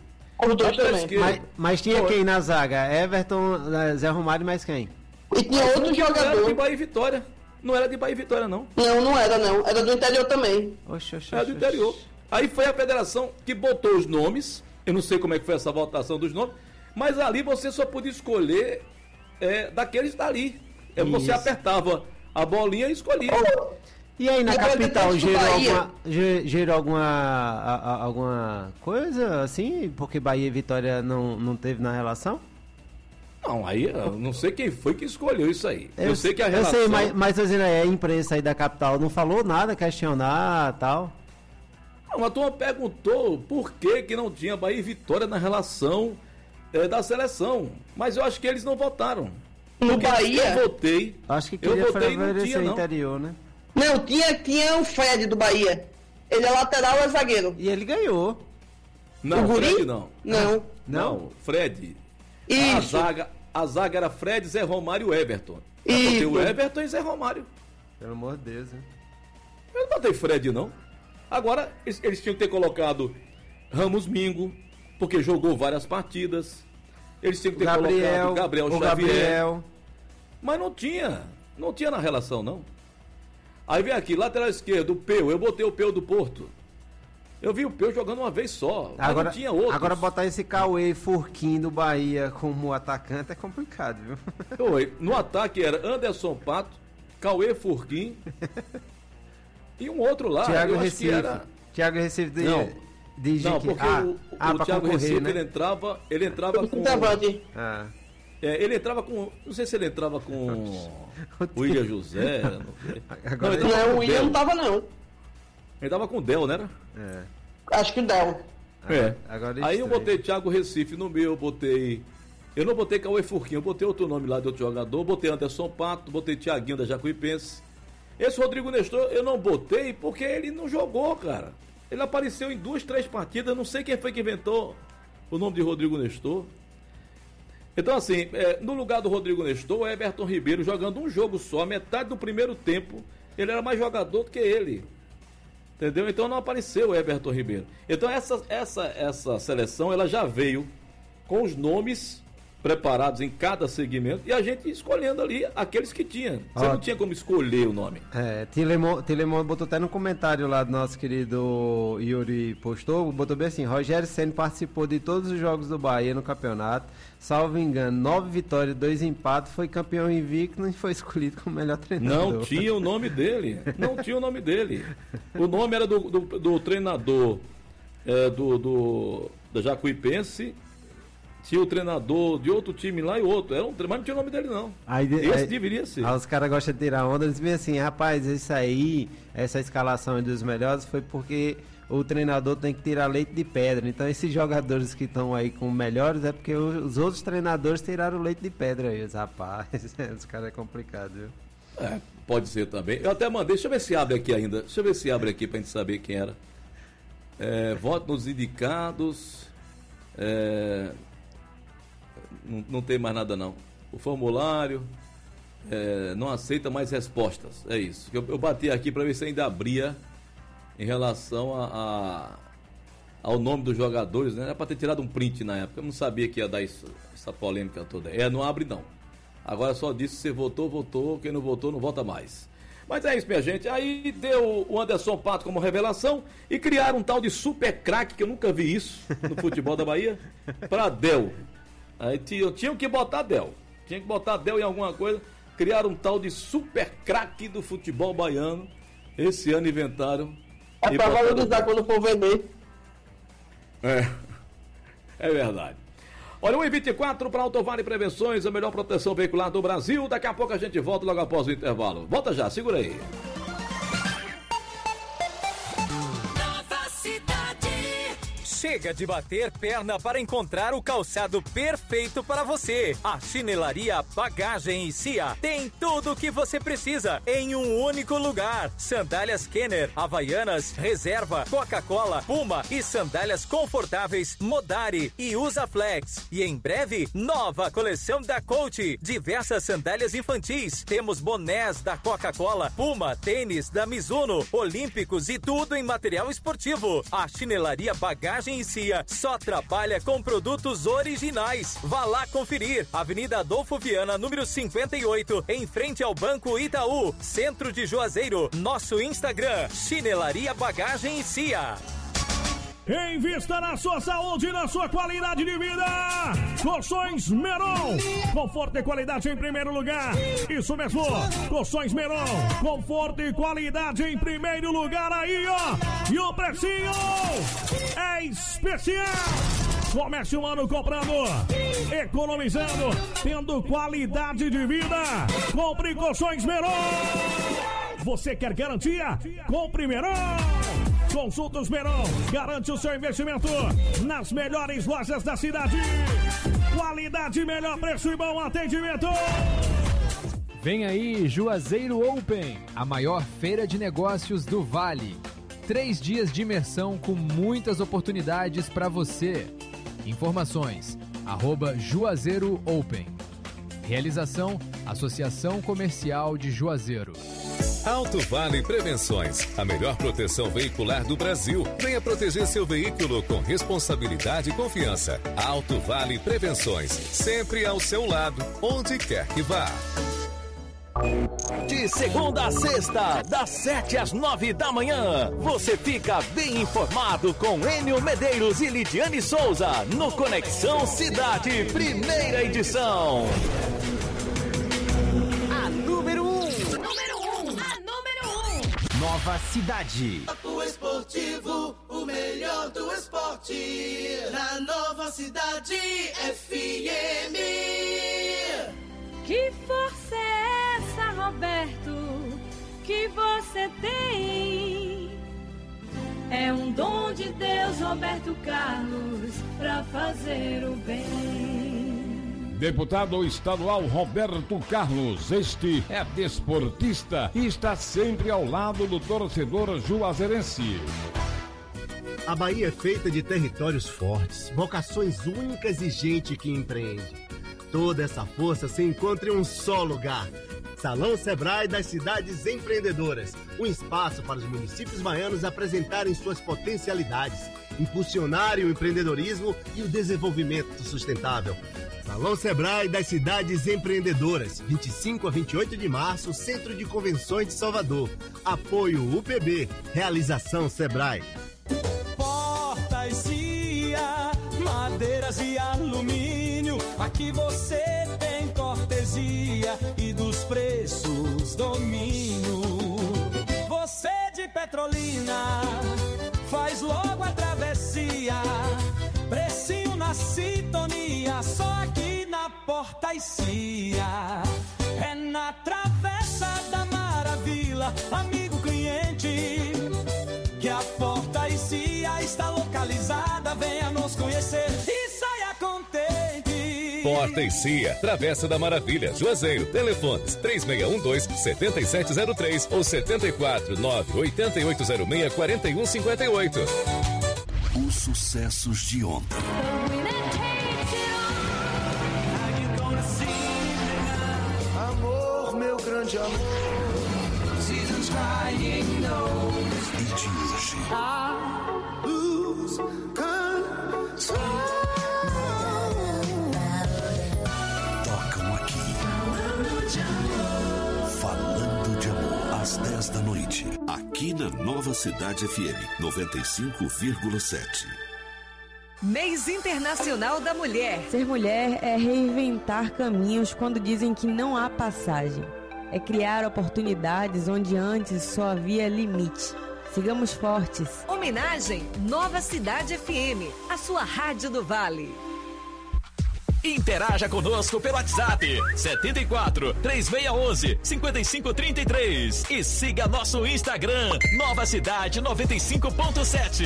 Mas, mas tinha Foi. quem na zaga? Everton, Zé Romário, mais quem? E tinha outro não jogador. Não era de Bahia e Vitória. Não era de Bahia e Vitória, não. Não, não era, não. Era do interior também. Oxe, oxe, era do interior. Aí foi a federação que botou os nomes. Eu não sei como é que foi essa votação dos nomes. Mas ali você só podia escolher é, daqueles dali. É, você apertava a bolinha e escolhia. Oh. E aí na e capital gerou alguma, gerou alguma, a, a, alguma coisa assim? Porque Bahia e Vitória não, não teve na relação? Não, aí eu não sei quem foi que escolheu isso aí. Eu, eu sei que a relação... Eu sei, mas, mas assim, a imprensa aí da capital não falou nada, questionar e tal? Não, a turma perguntou por que que não tinha Bahia e Vitória na relação é, da seleção. Mas eu acho que eles não votaram. No Bahia? Eu votei. Acho que queria eu votei, não tinha, o não. interior, né? No Não, tinha, tinha o Fred do Bahia. Ele é lateral ou é zagueiro? E ele ganhou. Não, O Guri? Fred não. Não. Não, Fred. Isso. A zaga, a zaga era Fred, Zé Romário e Everton. Eu Isso. botei o Everton e Zé Romário. Pelo amor de Deus, hein? Eu não botei Fred, não. Agora, eles, eles tinham que ter colocado Ramos Mingo, porque jogou várias partidas. Eles tinham que ter Gabriel, colocado Gabriel o Xavier. Gabriel. Mas não tinha. Não tinha na relação, não. Aí vem aqui, lateral esquerdo, o Peu. Eu botei o Peu do Porto. Eu vi o Peu jogando uma vez só. Mas Agora, não tinha outro. agora botar esse Cauê Furquim do Bahia como atacante é complicado, viu? Oi, no ataque era Anderson Pato, Cauê Furquim e um outro lá. Thiago eu acho Recife. que era... Thiago Recife de, Não, de não que... porque ah, o, ah, o pra Thiago concorrer, Recife né? ele entrava, ele entrava com... Ah. É, ele entrava com... Não sei se ele entrava com o William José. Não, sei. Agora não, ele Não, entrava com o William Del. não tava, não. Ele entrava com o Del, né? É. Acho que o Del. É. Agora Aí eu estranho. botei Thiago Recife no meu, eu botei... Eu não botei Cauê Furquim, eu botei outro nome lá de outro jogador, botei Anderson Pato, botei Thiaguinho da Jacuipense. Esse Rodrigo Nestor eu não botei porque ele não jogou, cara. Ele apareceu em duas, três partidas, não sei quem foi que inventou o nome de Rodrigo Nestor. Então assim, é, no lugar do Rodrigo Nestor, o Everton Ribeiro jogando um jogo só, metade do primeiro tempo, ele era mais jogador do que ele. Entendeu? Então não apareceu o Everton Ribeiro. Então essa, essa, essa seleção, ela já veio com os nomes preparados em cada segmento e a gente escolhendo ali aqueles que tinha. Você Ó, não tinha como escolher o nome. É, Tilemon, Tilemon botou até no comentário lá do nosso querido Yuri postou, botou bem assim, Rogério Ceni participou de todos os jogos do Bahia no campeonato, salvo engano, nove vitórias, dois empates, foi campeão invicto e foi escolhido como melhor treinador. Não tinha o nome dele. Não tinha o nome dele. O nome era do, do, do treinador é, do, do, da Jacuipense. Tinha o treinador de outro time lá e outro. Era um, mas não tinha o nome dele, não. Aí, de- Esse aí- deveria ser. Aí os caras gostam de tirar onda, eles dizem assim, rapaz, isso aí, essa escalação aí dos melhores foi porque o treinador tem que tirar leite de pedra. Então esses jogadores que estão aí com melhores é porque o- os outros treinadores tiraram leite de pedra aí, os rapaz. Os caras é complicado, viu? É, pode ser também. Eu até mandei, deixa eu ver se abre aqui ainda. Deixa eu ver se abre aqui pra gente saber quem era. É, voto nos indicados. É, não, não tem mais nada não. O formulário é, não aceita mais respostas. É isso. Eu, eu bati aqui para ver se ainda abria em relação a, a- ao nome dos jogadores, né? Era para ter tirado um print na época. Eu não sabia que ia dar isso, essa polêmica toda. É, não abre não. Agora só disse se você votou, votou. Quem não votou, não vota mais. Mas é isso, minha gente. Aí deu o Anderson Pato como revelação e criaram um tal de super craque, que eu nunca vi isso no futebol da Bahia, para Del. Aí tinham, tinham que botar Del. Tinha que botar Del em alguma coisa. Criaram um tal de super craque do futebol baiano. Esse ano inventaram. É e pra botaram- valorizar quando for vender. É, é verdade. Olha, um e vinte e quatro para Autovale Prevenções, a melhor proteção veicular do Brasil. Daqui a pouco a gente volta logo após o intervalo. Volta já, segura aí. Nova Cidade. Chega de bater perna para encontrar o calçado perfeito para você. A Chinelaria Bagagem e Cia tem tudo o que você precisa em um único lugar. Sandálias Kenner, Havaianas, Reserva, Coca-Cola, Puma e sandálias confortáveis Modari e Usaflex. E em breve, nova coleção da Coach. Diversas sandálias infantis. Temos bonés da Coca-Cola, Puma, tênis da Mizuno, Olímpicos e tudo em material esportivo. A Chinelaria Bagagem e Cia só trabalha com produtos originais. Vá lá conferir. Avenida Adolfo Viana, número cinquenta e oito, em frente ao Banco Itaú, centro de Juazeiro. Nosso Instagram, Chinelaria Bagagem e Cia. Invista na sua saúde e na sua qualidade de vida. Colchões Meron. Conforto e qualidade em primeiro lugar. Isso mesmo. Colchões Meron. Conforto e qualidade em primeiro lugar aí, ó. E o precinho é especial. Comece o ano comprando, economizando, tendo qualidade de vida. Compre Colchões Meron. Você quer garantia? Compre Meron. Consultas Meron, garante o seu investimento nas melhores lojas da cidade. Qualidade, melhor preço e bom atendimento. Vem aí Juazeiro Open, a maior feira de negócios do Vale. Três dias de imersão com muitas oportunidades para você. Informações, arroba Juazeiro Open. Realização, Associação Comercial de Juazeiro. Alto Vale Prevenções, a melhor proteção veicular do Brasil. Venha proteger seu veículo com responsabilidade e confiança. Alto Vale Prevenções, sempre ao seu lado, onde quer que vá. De segunda a sexta, das sete às nove da manhã, você fica bem informado com Enio Medeiros e Lidiane Souza no Conexão Cidade, primeira edição. A número um. Número um, a número um. Nova Cidade. Papo Esportivo, o melhor do esporte. Na Nova Cidade F M. Que força é essa, Roberto, que você tem? É um dom de Deus, Roberto Carlos, pra fazer o bem. Deputado estadual Roberto Carlos, este é desportista e está sempre ao lado do torcedor juazeirense. A Bahia é feita de territórios fortes, vocações únicas e gente que empreende. Toda essa força se encontra em um só lugar. Salão Sebrae das Cidades Empreendedoras. Um espaço para os municípios baianos apresentarem suas potencialidades, impulsionarem o empreendedorismo e o desenvolvimento sustentável. Salão Sebrae das Cidades Empreendedoras, vinte e cinco a vinte e oito de março, Centro de Convenções de Salvador. Apoio U P B. Realização Sebrae. Portas, cia, madeiras e alumínio. Aqui você tem cortesia e dos preços domínio. Você de Petrolina faz logo a travessia. Precinho na sintonia, só aqui na Porta e Cia. É na Travessa da Maravilha, amigo cliente, que a Porta e Cia está localizada. Venha nos conhecer e saia contente. Porta e Cia, Travessa da Maravilha, Juazeiro. Telefones três seis um dois, sete sete zero três ou sete quatro nove, oito oito zero seis, quatro um cinco oito. Os sucessos de ontem. Amor, meu grande amor. Seasons crying knows. E de hoje. I lose control. Tocam aqui. Falando de amor, às dez da noite. Aqui na Nova Cidade F M, noventa e cinco vírgula sete. Mês Internacional da Mulher. Ser mulher é reinventar caminhos quando dizem que não há passagem. É criar oportunidades onde antes só havia limite. Sigamos fortes. Homenagem Nova Cidade F M, a sua rádio do Vale. Interaja conosco pelo WhatsApp setenta e quatro, três seis um um, cinco cinco três três e siga nosso Instagram Nova Cidade noventa e cinco ponto sete.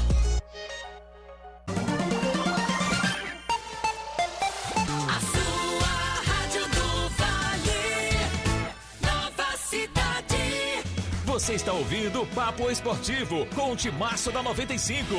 A sua rádio do Vale, Nova Cidade. Você está ouvindo o Papo Esportivo com o Timaço da noventa e cinco.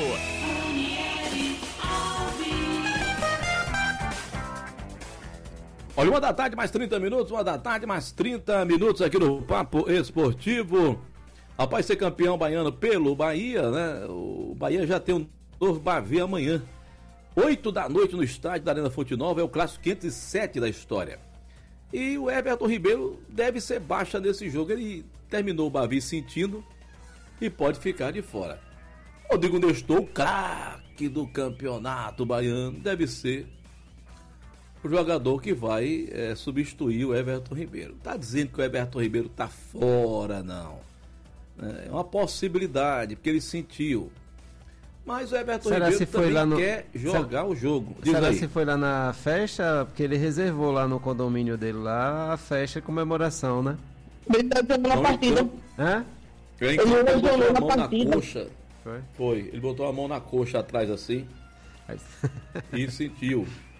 Olha, uma da tarde, mais trinta minutos, uma da tarde, mais trinta minutos aqui no Papo Esportivo. Após ser campeão baiano pelo Bahia, né? O Bahia já tem um novo Bavi amanhã. Oito da noite no estádio da Arena Fonte Nova, é o clássico quinhentos e sete da história. E o Everton Ribeiro deve ser baixa nesse jogo. Ele terminou o Bavi sentindo e pode ficar de fora. Rodrigo Nestor, o craque do campeonato baiano, deve ser o jogador que vai é, substituir o Everton Ribeiro. Tá dizendo que o Everton Ribeiro tá fora, não. É uma possibilidade, porque ele sentiu. Mas o Everton Será Ribeiro se foi também lá no... quer jogar Será... o jogo. Diz Será aí. se foi lá na festa? Porque ele reservou lá no condomínio dele lá a festa de comemoração, né? Ele tá jogando a partida. Hã? Ele Ele botou jogou a na mão na partida. coxa. Foi? Foi. Ele botou a mão na coxa atrás assim. E sentiu.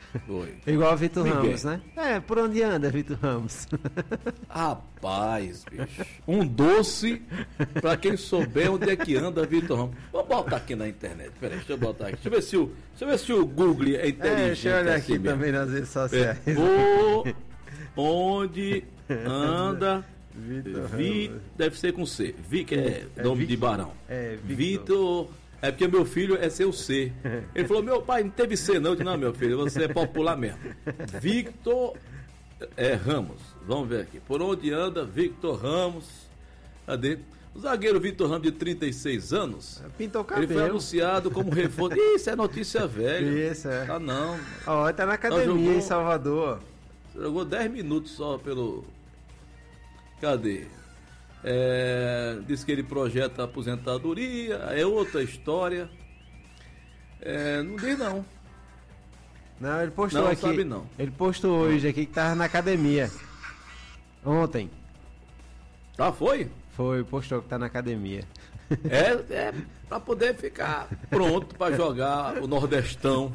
Foi. Igual o Vitor Miguel. Ramos, né? É, por onde anda, Vitor Ramos? Rapaz, bicho. Um doce pra quem souber onde é que anda Vitor Ramos. Vou botar aqui na internet. Peraí, deixa eu botar aqui. Deixa eu ver se o, deixa eu ver se o Google é inteligente. É, deixa eu olhar assim aqui mesmo. também nas redes sociais. É, por onde anda Vitor Vi, Ramos. deve ser com C. Vi, que é, É nome Vic- de Barão. é, Victor. Vitor. É porque meu filho é seu C. Ele falou, meu pai, não teve C não. Eu disse, não, meu filho, você é popular mesmo. Victor é, Ramos. Vamos ver aqui. Por onde anda Victor Ramos? Cadê? O zagueiro Victor Ramos, de trinta e seis anos. Pintou o Ele foi cabelo. anunciado como reforço. Ih, isso é notícia velha. Isso, é. Ah, não. Ó, tá na Só academia jogou- em Salvador. Jogou dez minutos só pelo. Cadê? É, diz que ele projeta a aposentadoria, é outra história. É, não diz não. Não, ele postou Não, aqui. sabe não. Ele postou hoje aqui que tava na academia. Ontem. Ah, foi? Foi, postou que tá na academia. É, é pra poder ficar pronto pra jogar o Nordestão.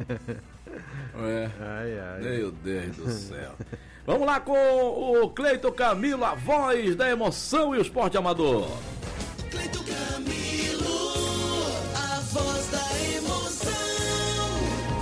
É. Ai, ai. Meu Deus do céu. Vamos lá com o Cleiton Camilo, a voz da emoção e o esporte amador. Cleiton Camilo, a voz da emoção.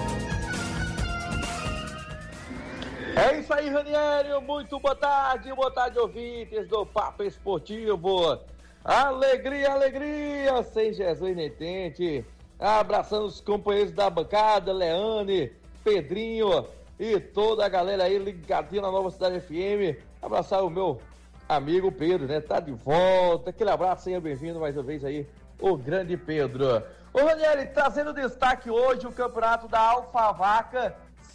É isso aí, Ranieri. Muito boa tarde, boa tarde, ouvintes do Papo Esportivo. Alegria, alegria, sem Jesus nem tente. Abraçando os companheiros da bancada, Leane, Pedrinho e toda a galera aí ligadinha na Nova Cidade F M. Abraçar o meu amigo Pedro, né? Tá de volta. Aquele abraço, seja bem-vindo mais uma vez aí, o grande Pedro. Ô, Ranieri, trazendo destaque hoje o campeonato da Alfavaca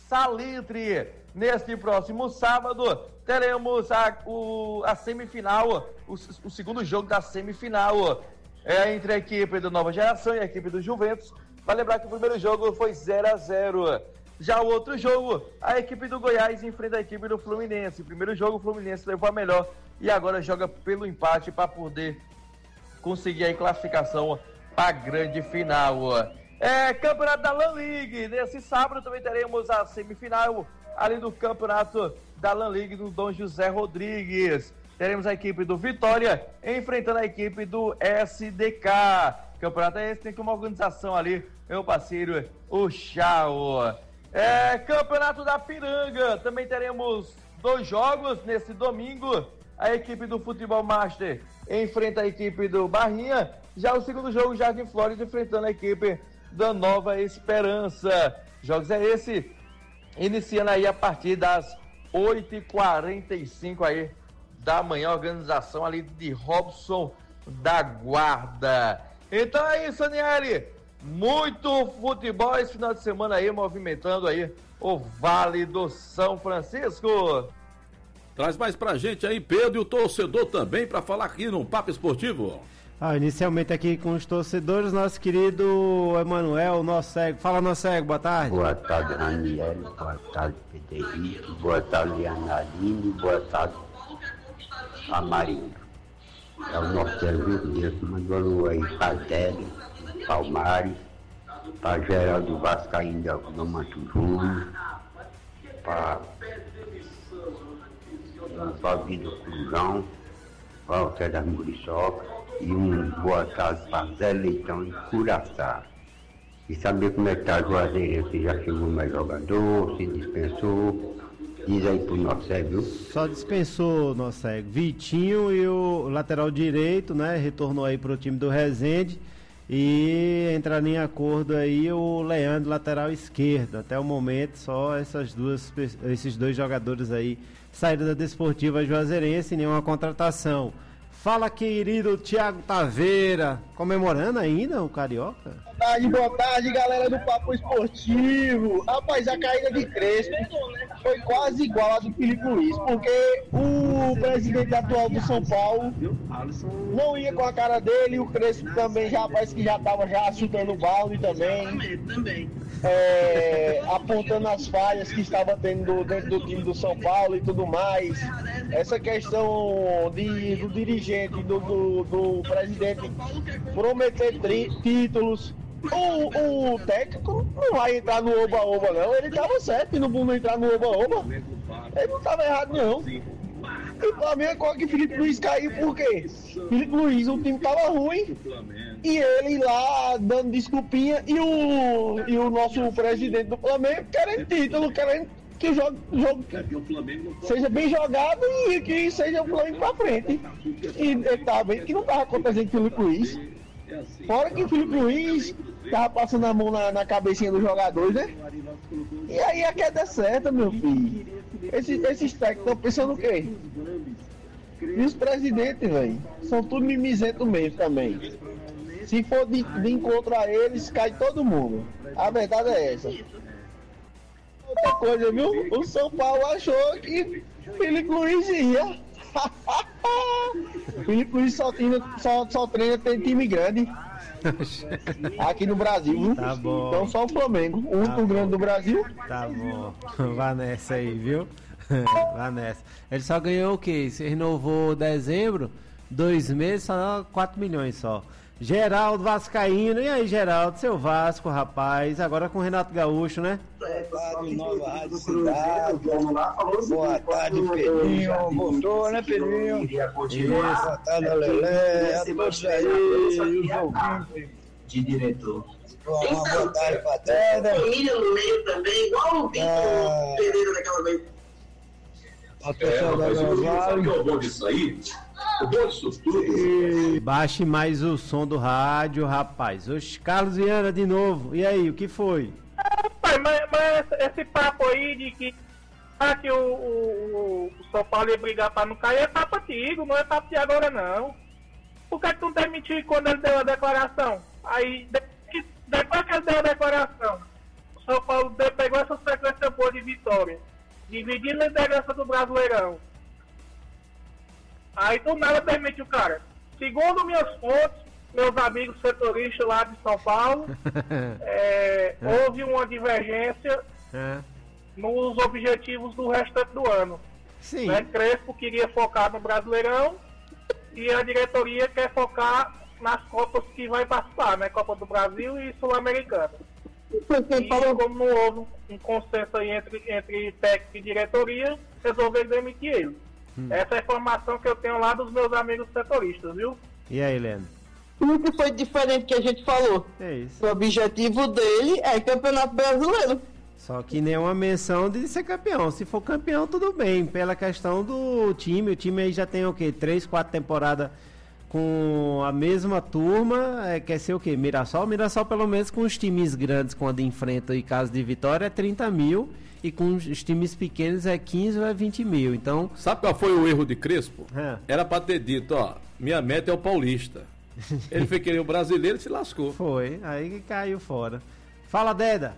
Salitre. Neste próximo sábado, teremos a, o, a semifinal, o, o segundo jogo da semifinal, é, entre a equipe do Nova Geração e a equipe do Juventus. Vai lembrar que o primeiro jogo foi zero a zero. Já o outro jogo, a equipe do Goiás enfrenta a equipe do Fluminense. O primeiro jogo, o Fluminense levou a melhor e agora joga pelo empate para poder conseguir a classificação para a grande final. É, campeonato da LAN League. Nesse sábado também teremos a semifinal ali do campeonato da LAN League do Dom José Rodrigues. Teremos a equipe do Vitória enfrentando a equipe do S D K. Campeonato é esse, tem que uma organização ali, meu parceiro, o Chau. É, campeonato da Piranga, também teremos dois jogos nesse domingo. A equipe do Futebol Master enfrenta a equipe do Barrinha. Já o segundo jogo, Jardim Flórida enfrentando a equipe da Nova Esperança. Jogos é esse, iniciando aí a partir das oito e quarenta e cinco aí da manhã, organização ali de Robson da Guarda. Então é isso, Aniele. Muito futebol esse final de semana aí, movimentando aí o Vale do São Francisco. Traz mais pra gente aí, Pedro, e o torcedor também, pra falar aqui no Papo Esportivo. Ah, inicialmente aqui com os torcedores, nosso querido Emanuel, nosso cego. Fala, nosso cego, boa tarde. Boa tarde, Raniel. Boa tarde, Pedro Henrique. Boa tarde, Analine. Boa tarde, Amarildo. É o nosso serviço Deus que mandou alô aí para Délio, Palmares, para Geraldo Vascaíno do Manto Júnior, para o Valdir Cruzão, Walter da Muriçoca, e um boa tarde para Zé Leitão e Curaçá. E saber como é que está a Juazeiro, se já chegou mais jogador, se dispensou. Diz aí pro nosso cego, viu? Só dispensou nosso cego. Vitinho e o lateral direito, né? Retornou aí pro time do Resende. E entraram em acordo aí o Leandro, lateral esquerdo. Até o momento, só essas duas, esses dois jogadores aí saíram da Desportiva Juazeirense, nenhuma contratação. Fala, querido Thiago Taveira, comemorando ainda o Carioca? Boa tarde, boa tarde, galera do Papo Esportivo. Rapaz, a caída de Crespo foi quase igual a do Filipe Luiz, porque o presidente atual do São Paulo não ia com a cara dele, e o Crespo também já parece que já estava já chutando o balde também. É, apontando as falhas que estava tendo dentro do time do São Paulo e tudo mais. Essa questão de, do dirigente, do, do, do presidente prometer tri, títulos o, o técnico não vai entrar no oba-oba, não. Ele tava certo no não entrar no oba-oba. Ele não tava errado, não. E o Flamengo, que Felipe Luiz caiu por quê? Felipe Luiz, o time tava ruim. E ele lá dando desculpinha. E o, e o nosso presidente do Flamengo querendo título, querendo que o jogo, jogo seja bem jogado e que seja o Flamengo pra frente. E ele tava vendo que não tava acontecendo com o Felipe Luiz. Fora que o Felipe Luiz tava passando a mão na, na cabecinha dos jogadores, né? E aí a queda é certa, meu filho. Esses, esses técnicos estão pensando o quê? E os presidentes, velho, são tudo mimizento mesmo também. Se for de, de encontro a eles, cai todo mundo. A verdade é essa. Outra coisa, viu? O São Paulo achou que Felipe Luiz ia. Felipe Luiz só treina, só, só treina tem time grande aqui no Brasil, viu? Tá bom. Então só o Flamengo, o único tá grande do Brasil. Tá bom. Vá nessa aí, viu? Vá nessa. Ele só ganhou o quê? Se renovou dezembro, dois meses, só quatro milhões só. Geraldo Vascaíno, e aí, Geraldo, seu Vasco, rapaz, agora com o Renato Gaúcho, né? Rádio Nova Rádio Cidade, boa tarde, Pedrinho, voltou, né, Pedrinho? Isso. Boa tarde, Lelé, a todos aí, os ouvintes. De diretor. Uma boa tarde, Pateta. Família no meio também, igual o Vitor Pereira daquela vez. A pessoa da Nova Sabe o que é o bom disso aí? O bom disso tudo. Baixe mais o som do rádio, rapaz. Oxe, Carlos Viana de novo. E aí, o que foi? Rapaz, mas, mas esse papo aí de que, ah, que o, o, o São Paulo ia brigar pra não cair é papo antigo, não é papo de agora não. Por que tu não demitiu quando ele deu a declaração? Aí, de, depois que ele deu a declaração, o São Paulo pegou essa sequência boa de vitória, dividindo a liderança do Brasileirão. Aí do nada permite o cara. Segundo minhas fontes, meus amigos setoristas lá de São Paulo, é, é. houve uma divergência é. nos objetivos do restante do ano. Sim. Né? Crespo queria focar no Brasileirão e a diretoria quer focar nas Copas que vai participar, né? Copa do Brasil e Sul-Americana. E como não houve um consenso aí entre, entre técnico e diretoria, resolveram demitir ele. Hum. Essa é a informação que eu tenho lá dos meus amigos setoristas, viu? E aí, Helena? O que foi diferente que a gente falou? É isso. O objetivo dele é Campeonato Brasileiro. Só que nenhuma menção de ser campeão. Se for campeão, tudo bem. Pela questão do time, o time aí já tem o quê? Três, quatro temporadas com a mesma turma. É, quer ser o quê? Mirassol? Mirassol, pelo menos, com os times grandes, quando enfrenta em caso de vitória, é trinta mil. E com os times pequenos é quinze ou é vinte mil. Então. Sabe qual foi o erro de Crespo? É. Era pra ter dito, ó, minha meta é o Paulista. Ele foi querer o brasileiro e se lascou. Foi, aí caiu fora. Fala, Deda.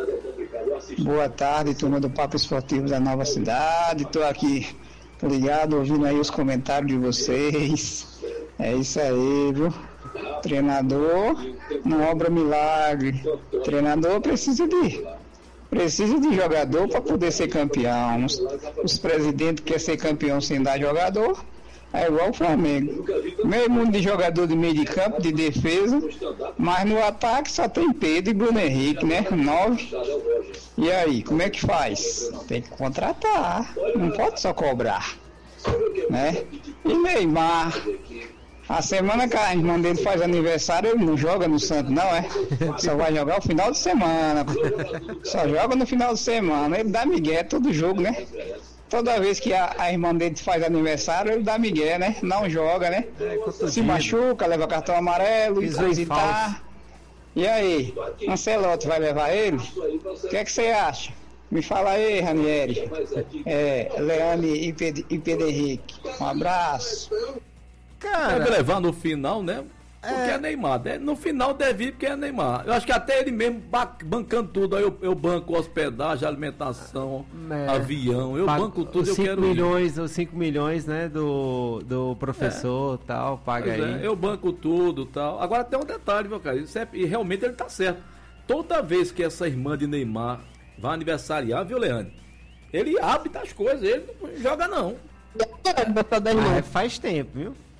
Boa tarde, turma do Papo Esportivo da Nova Cidade. Tô aqui ligado, ouvindo aí os comentários de vocês. É isso aí, viu? Treinador não obra milagre. Treinador precisa de precisa de jogador para poder ser campeão. Os, os presidentes querem ser campeão sem dar jogador. É igual o Flamengo. Meio mundo de jogador de meio de campo, de defesa, mas no ataque só tem Pedro e Bruno Henrique, né? Nove. E aí, como é que faz? Tem que contratar. Não pode só cobrar. Né? E Neymar. A semana que a irmã dele faz aniversário, ele não joga no Santos, não, é? Só vai jogar o final de semana. Só joga no final de semana. Ele dá migué todo jogo, né? Toda vez que a, a irmã dele faz aniversário, ele dá migué, né? Não joga, né? Se machuca, leva cartão amarelo e coisa e tal. E aí, Ancelotti vai levar ele? O que é que você acha? Me fala aí, Ranieri. É, Leane e Pedro Henrique. Um abraço. Cara, deve levar no final, né? Porque é, é Neymar. No final deve ir porque é Neymar. Eu acho que até ele mesmo bancando tudo. Aí eu, eu banco hospedagem, alimentação, é, avião. Eu banco tudo, eu quero milhões, os cinco milhões, né? Do, do professor e é. tal, paga pois aí. É, eu banco tudo e tal. Agora tem um detalhe, meu cara. Isso é, e realmente ele tá certo. Toda vez que essa irmã de Neymar vai aniversariar, viu, Leandro? Ele abre das coisas, ele não joga não. Ah, faz tempo, viu?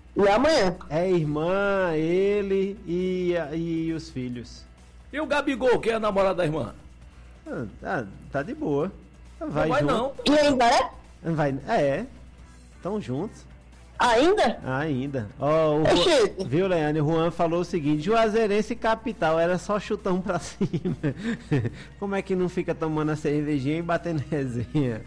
E amanhã? É irmã, ele e, e os filhos. E o Gabigol, que é a namorada da irmã? Ah, tá, tá de boa. Vai não vai junto. não. E ainda é? Vai, é. Estão juntos. Ainda? Ainda. Ó, o É Ju- chique. Viu, Leandro? O Juan falou o seguinte: Juazeirense capital, era só chutão pra cima. Como é que não fica tomando a cervejinha e batendo resenha?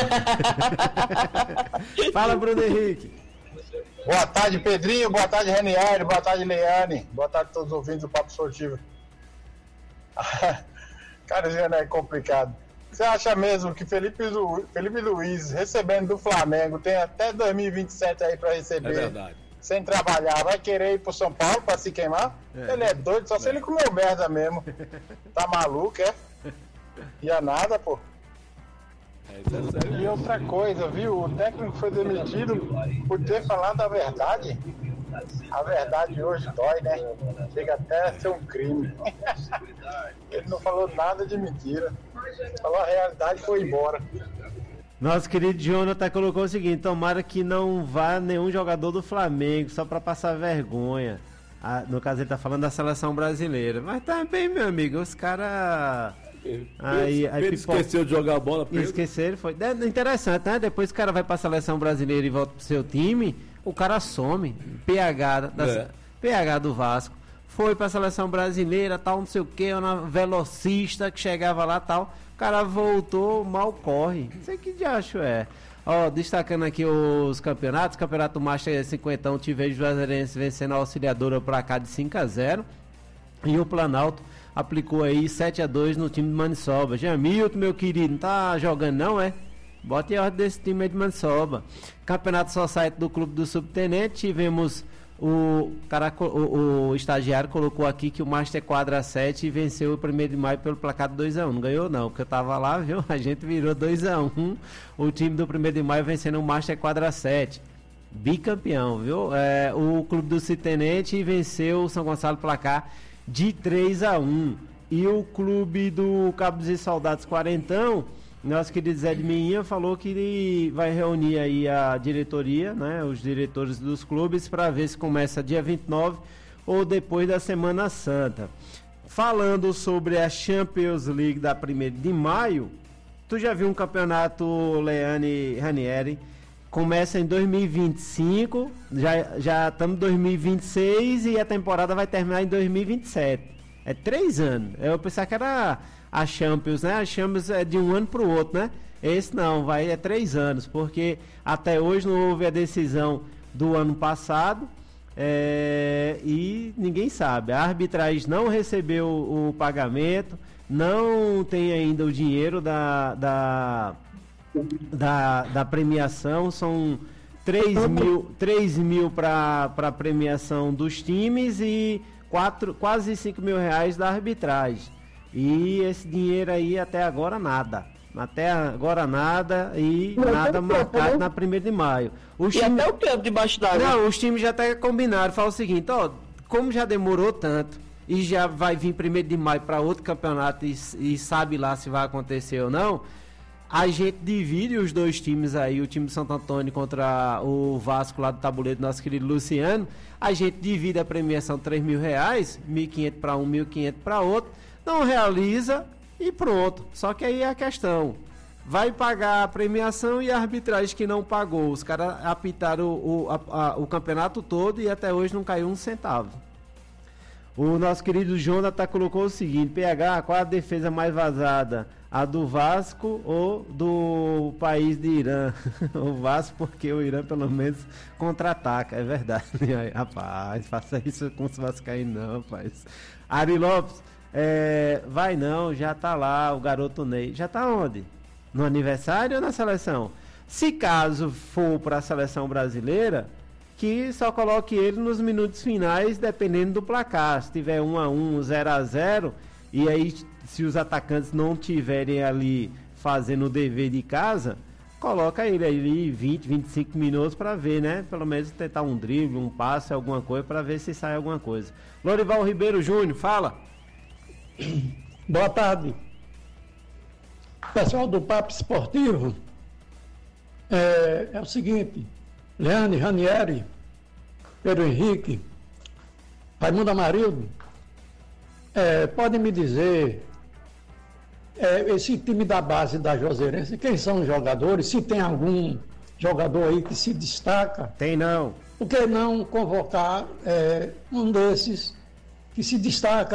Fala, Bruno Henrique. Boa tarde, Pedrinho. Boa tarde, Renieri. Boa tarde, Leane. Boa tarde a todos os ouvintes do Papo Esportivo. Cara, isso é complicado. Você acha mesmo que Felipe, Lu... Felipe Luiz, recebendo do Flamengo, tem até dois mil e vinte e sete aí pra receber, É verdade. sem trabalhar, vai querer ir pro São Paulo pra se queimar? É. Ele é doido, só se ele comeu merda mesmo. Tá maluco, é? Ia nada, pô. E outra coisa, viu? O técnico foi demitido por ter falado a verdade. A verdade hoje dói, né? Chega até a ser um crime. Ele não falou nada de mentira. Falou a realidade e foi embora. Nosso querido Jonathan colocou o seguinte: tomara que não vá nenhum jogador do Flamengo, só pra passar vergonha. Ah, no caso, ele tá falando da seleção brasileira. Mas também, meu amigo, os caras. Aí, aí Pedro pipo- esqueceu de jogar a bola, Pedro. Esqueceram, foi. É interessante, né? Depois que o cara vai pra seleção brasileira e volta pro seu time, o cara some. P H, da, É. P H do Vasco. Foi pra seleção brasileira, tal, não sei o que, uma velocista que chegava lá tal. O cara voltou, mal corre. Não sei que diacho é. Ó, destacando aqui os campeonatos. Campeonato Master cinquenta, tive o Juazeirense vencendo a Auxiliadora pra cá de cinco a zero. E o Planalto aplicou aí sete a dois no time de Maniçoba. Jamilton, meu querido, não tá jogando não, é? Bota em ordem desse time aí de Maniçoba. Campeonato Society do Clube do Subtenente, tivemos o, cara, o, o estagiário colocou aqui que o Master quadra sete e venceu o primeiro de maio pelo placar de dois a um. Não ganhou não, porque eu tava lá, viu? A gente virou dois a um. O time do primeiro de maio vencendo o Master quadra sete. Bicampeão, viu? É, o Clube do Subtenente venceu o São Gonçalo placar de três a um. E o Clube do Cabos e Soldados Quarentão, nosso querido Zé de Meinha falou que ele vai reunir aí a diretoria, né, os diretores dos clubes, para ver se começa dia vinte e nove ou depois da Semana Santa. Falando sobre a Champions League da primeira de maio, tu já viu um campeonato, Leane Ranieri? Começa em dois mil e vinte e cinco, já já estamos em dois mil e vinte e seis e a temporada vai terminar em dois mil e vinte e sete. É três anos. Eu pensava que era a Champions, né? A Champions é de um ano para o outro, né? Esse não, vai é três anos, porque até hoje não houve a decisão do ano passado é, e ninguém sabe. A arbitragem não recebeu o, o pagamento, não tem ainda o dinheiro da... da Da, da premiação, são três mil, três mil para a premiação dos times e quatro, quase cinco mil reais da arbitragem. E esse dinheiro aí até agora nada. Até agora nada e Não, nada tem marcado tempo, né? na primeira de maio. Os E times- até o tempo debaixo d'água. Não, os times já até combinaram. Fala o seguinte, ó, como já demorou tanto e já vai vir primeiro de maio para outro campeonato e, e sabe lá se vai acontecer ou não, a gente divide os dois times aí, o time de Santo Antônio contra o Vasco lá do tabuleiro do nosso querido Luciano. A gente divide a premiação três mil reais, mil e quinhentos para um, mil e quinhentos para outro. Não realiza e pronto. Só que aí é a questão. Vai pagar a premiação e a arbitragem que não pagou. Os caras apitaram o, a- a- o campeonato todo e até hoje não caiu um centavo. O nosso querido Jonathan colocou o seguinte: P H, qual a defesa mais vazada? A do Vasco ou do país de Irã? O Vasco, porque o Irã pelo menos contra-ataca, é verdade. Aí, rapaz, faça isso com os vascaínos não, rapaz. Ari Lopes, é, vai não, já tá lá o garoto Ney. Já tá onde? No aniversário ou na seleção? Se caso for para a seleção brasileira, que só coloque ele nos minutos finais, dependendo do placar. Se tiver um a um, zero a zero, e aí se os atacantes não tiverem ali fazendo o dever de casa, coloca ele ali vinte, vinte e cinco minutos para ver, né? Pelo menos tentar um drible, um passe, alguma coisa, para ver se sai alguma coisa. Lorival Ribeiro Júnior, fala. Boa tarde. Pessoal do Papo Esportivo, é, é o seguinte, Leane Ranieri, Pedro Henrique, Raimundo Amarildo, é, podem me dizer, é, esse time da base da Juazeirense, quem são os jogadores? Se tem algum jogador aí que se destaca? Tem não. Por que não convocar é, um desses que se destaca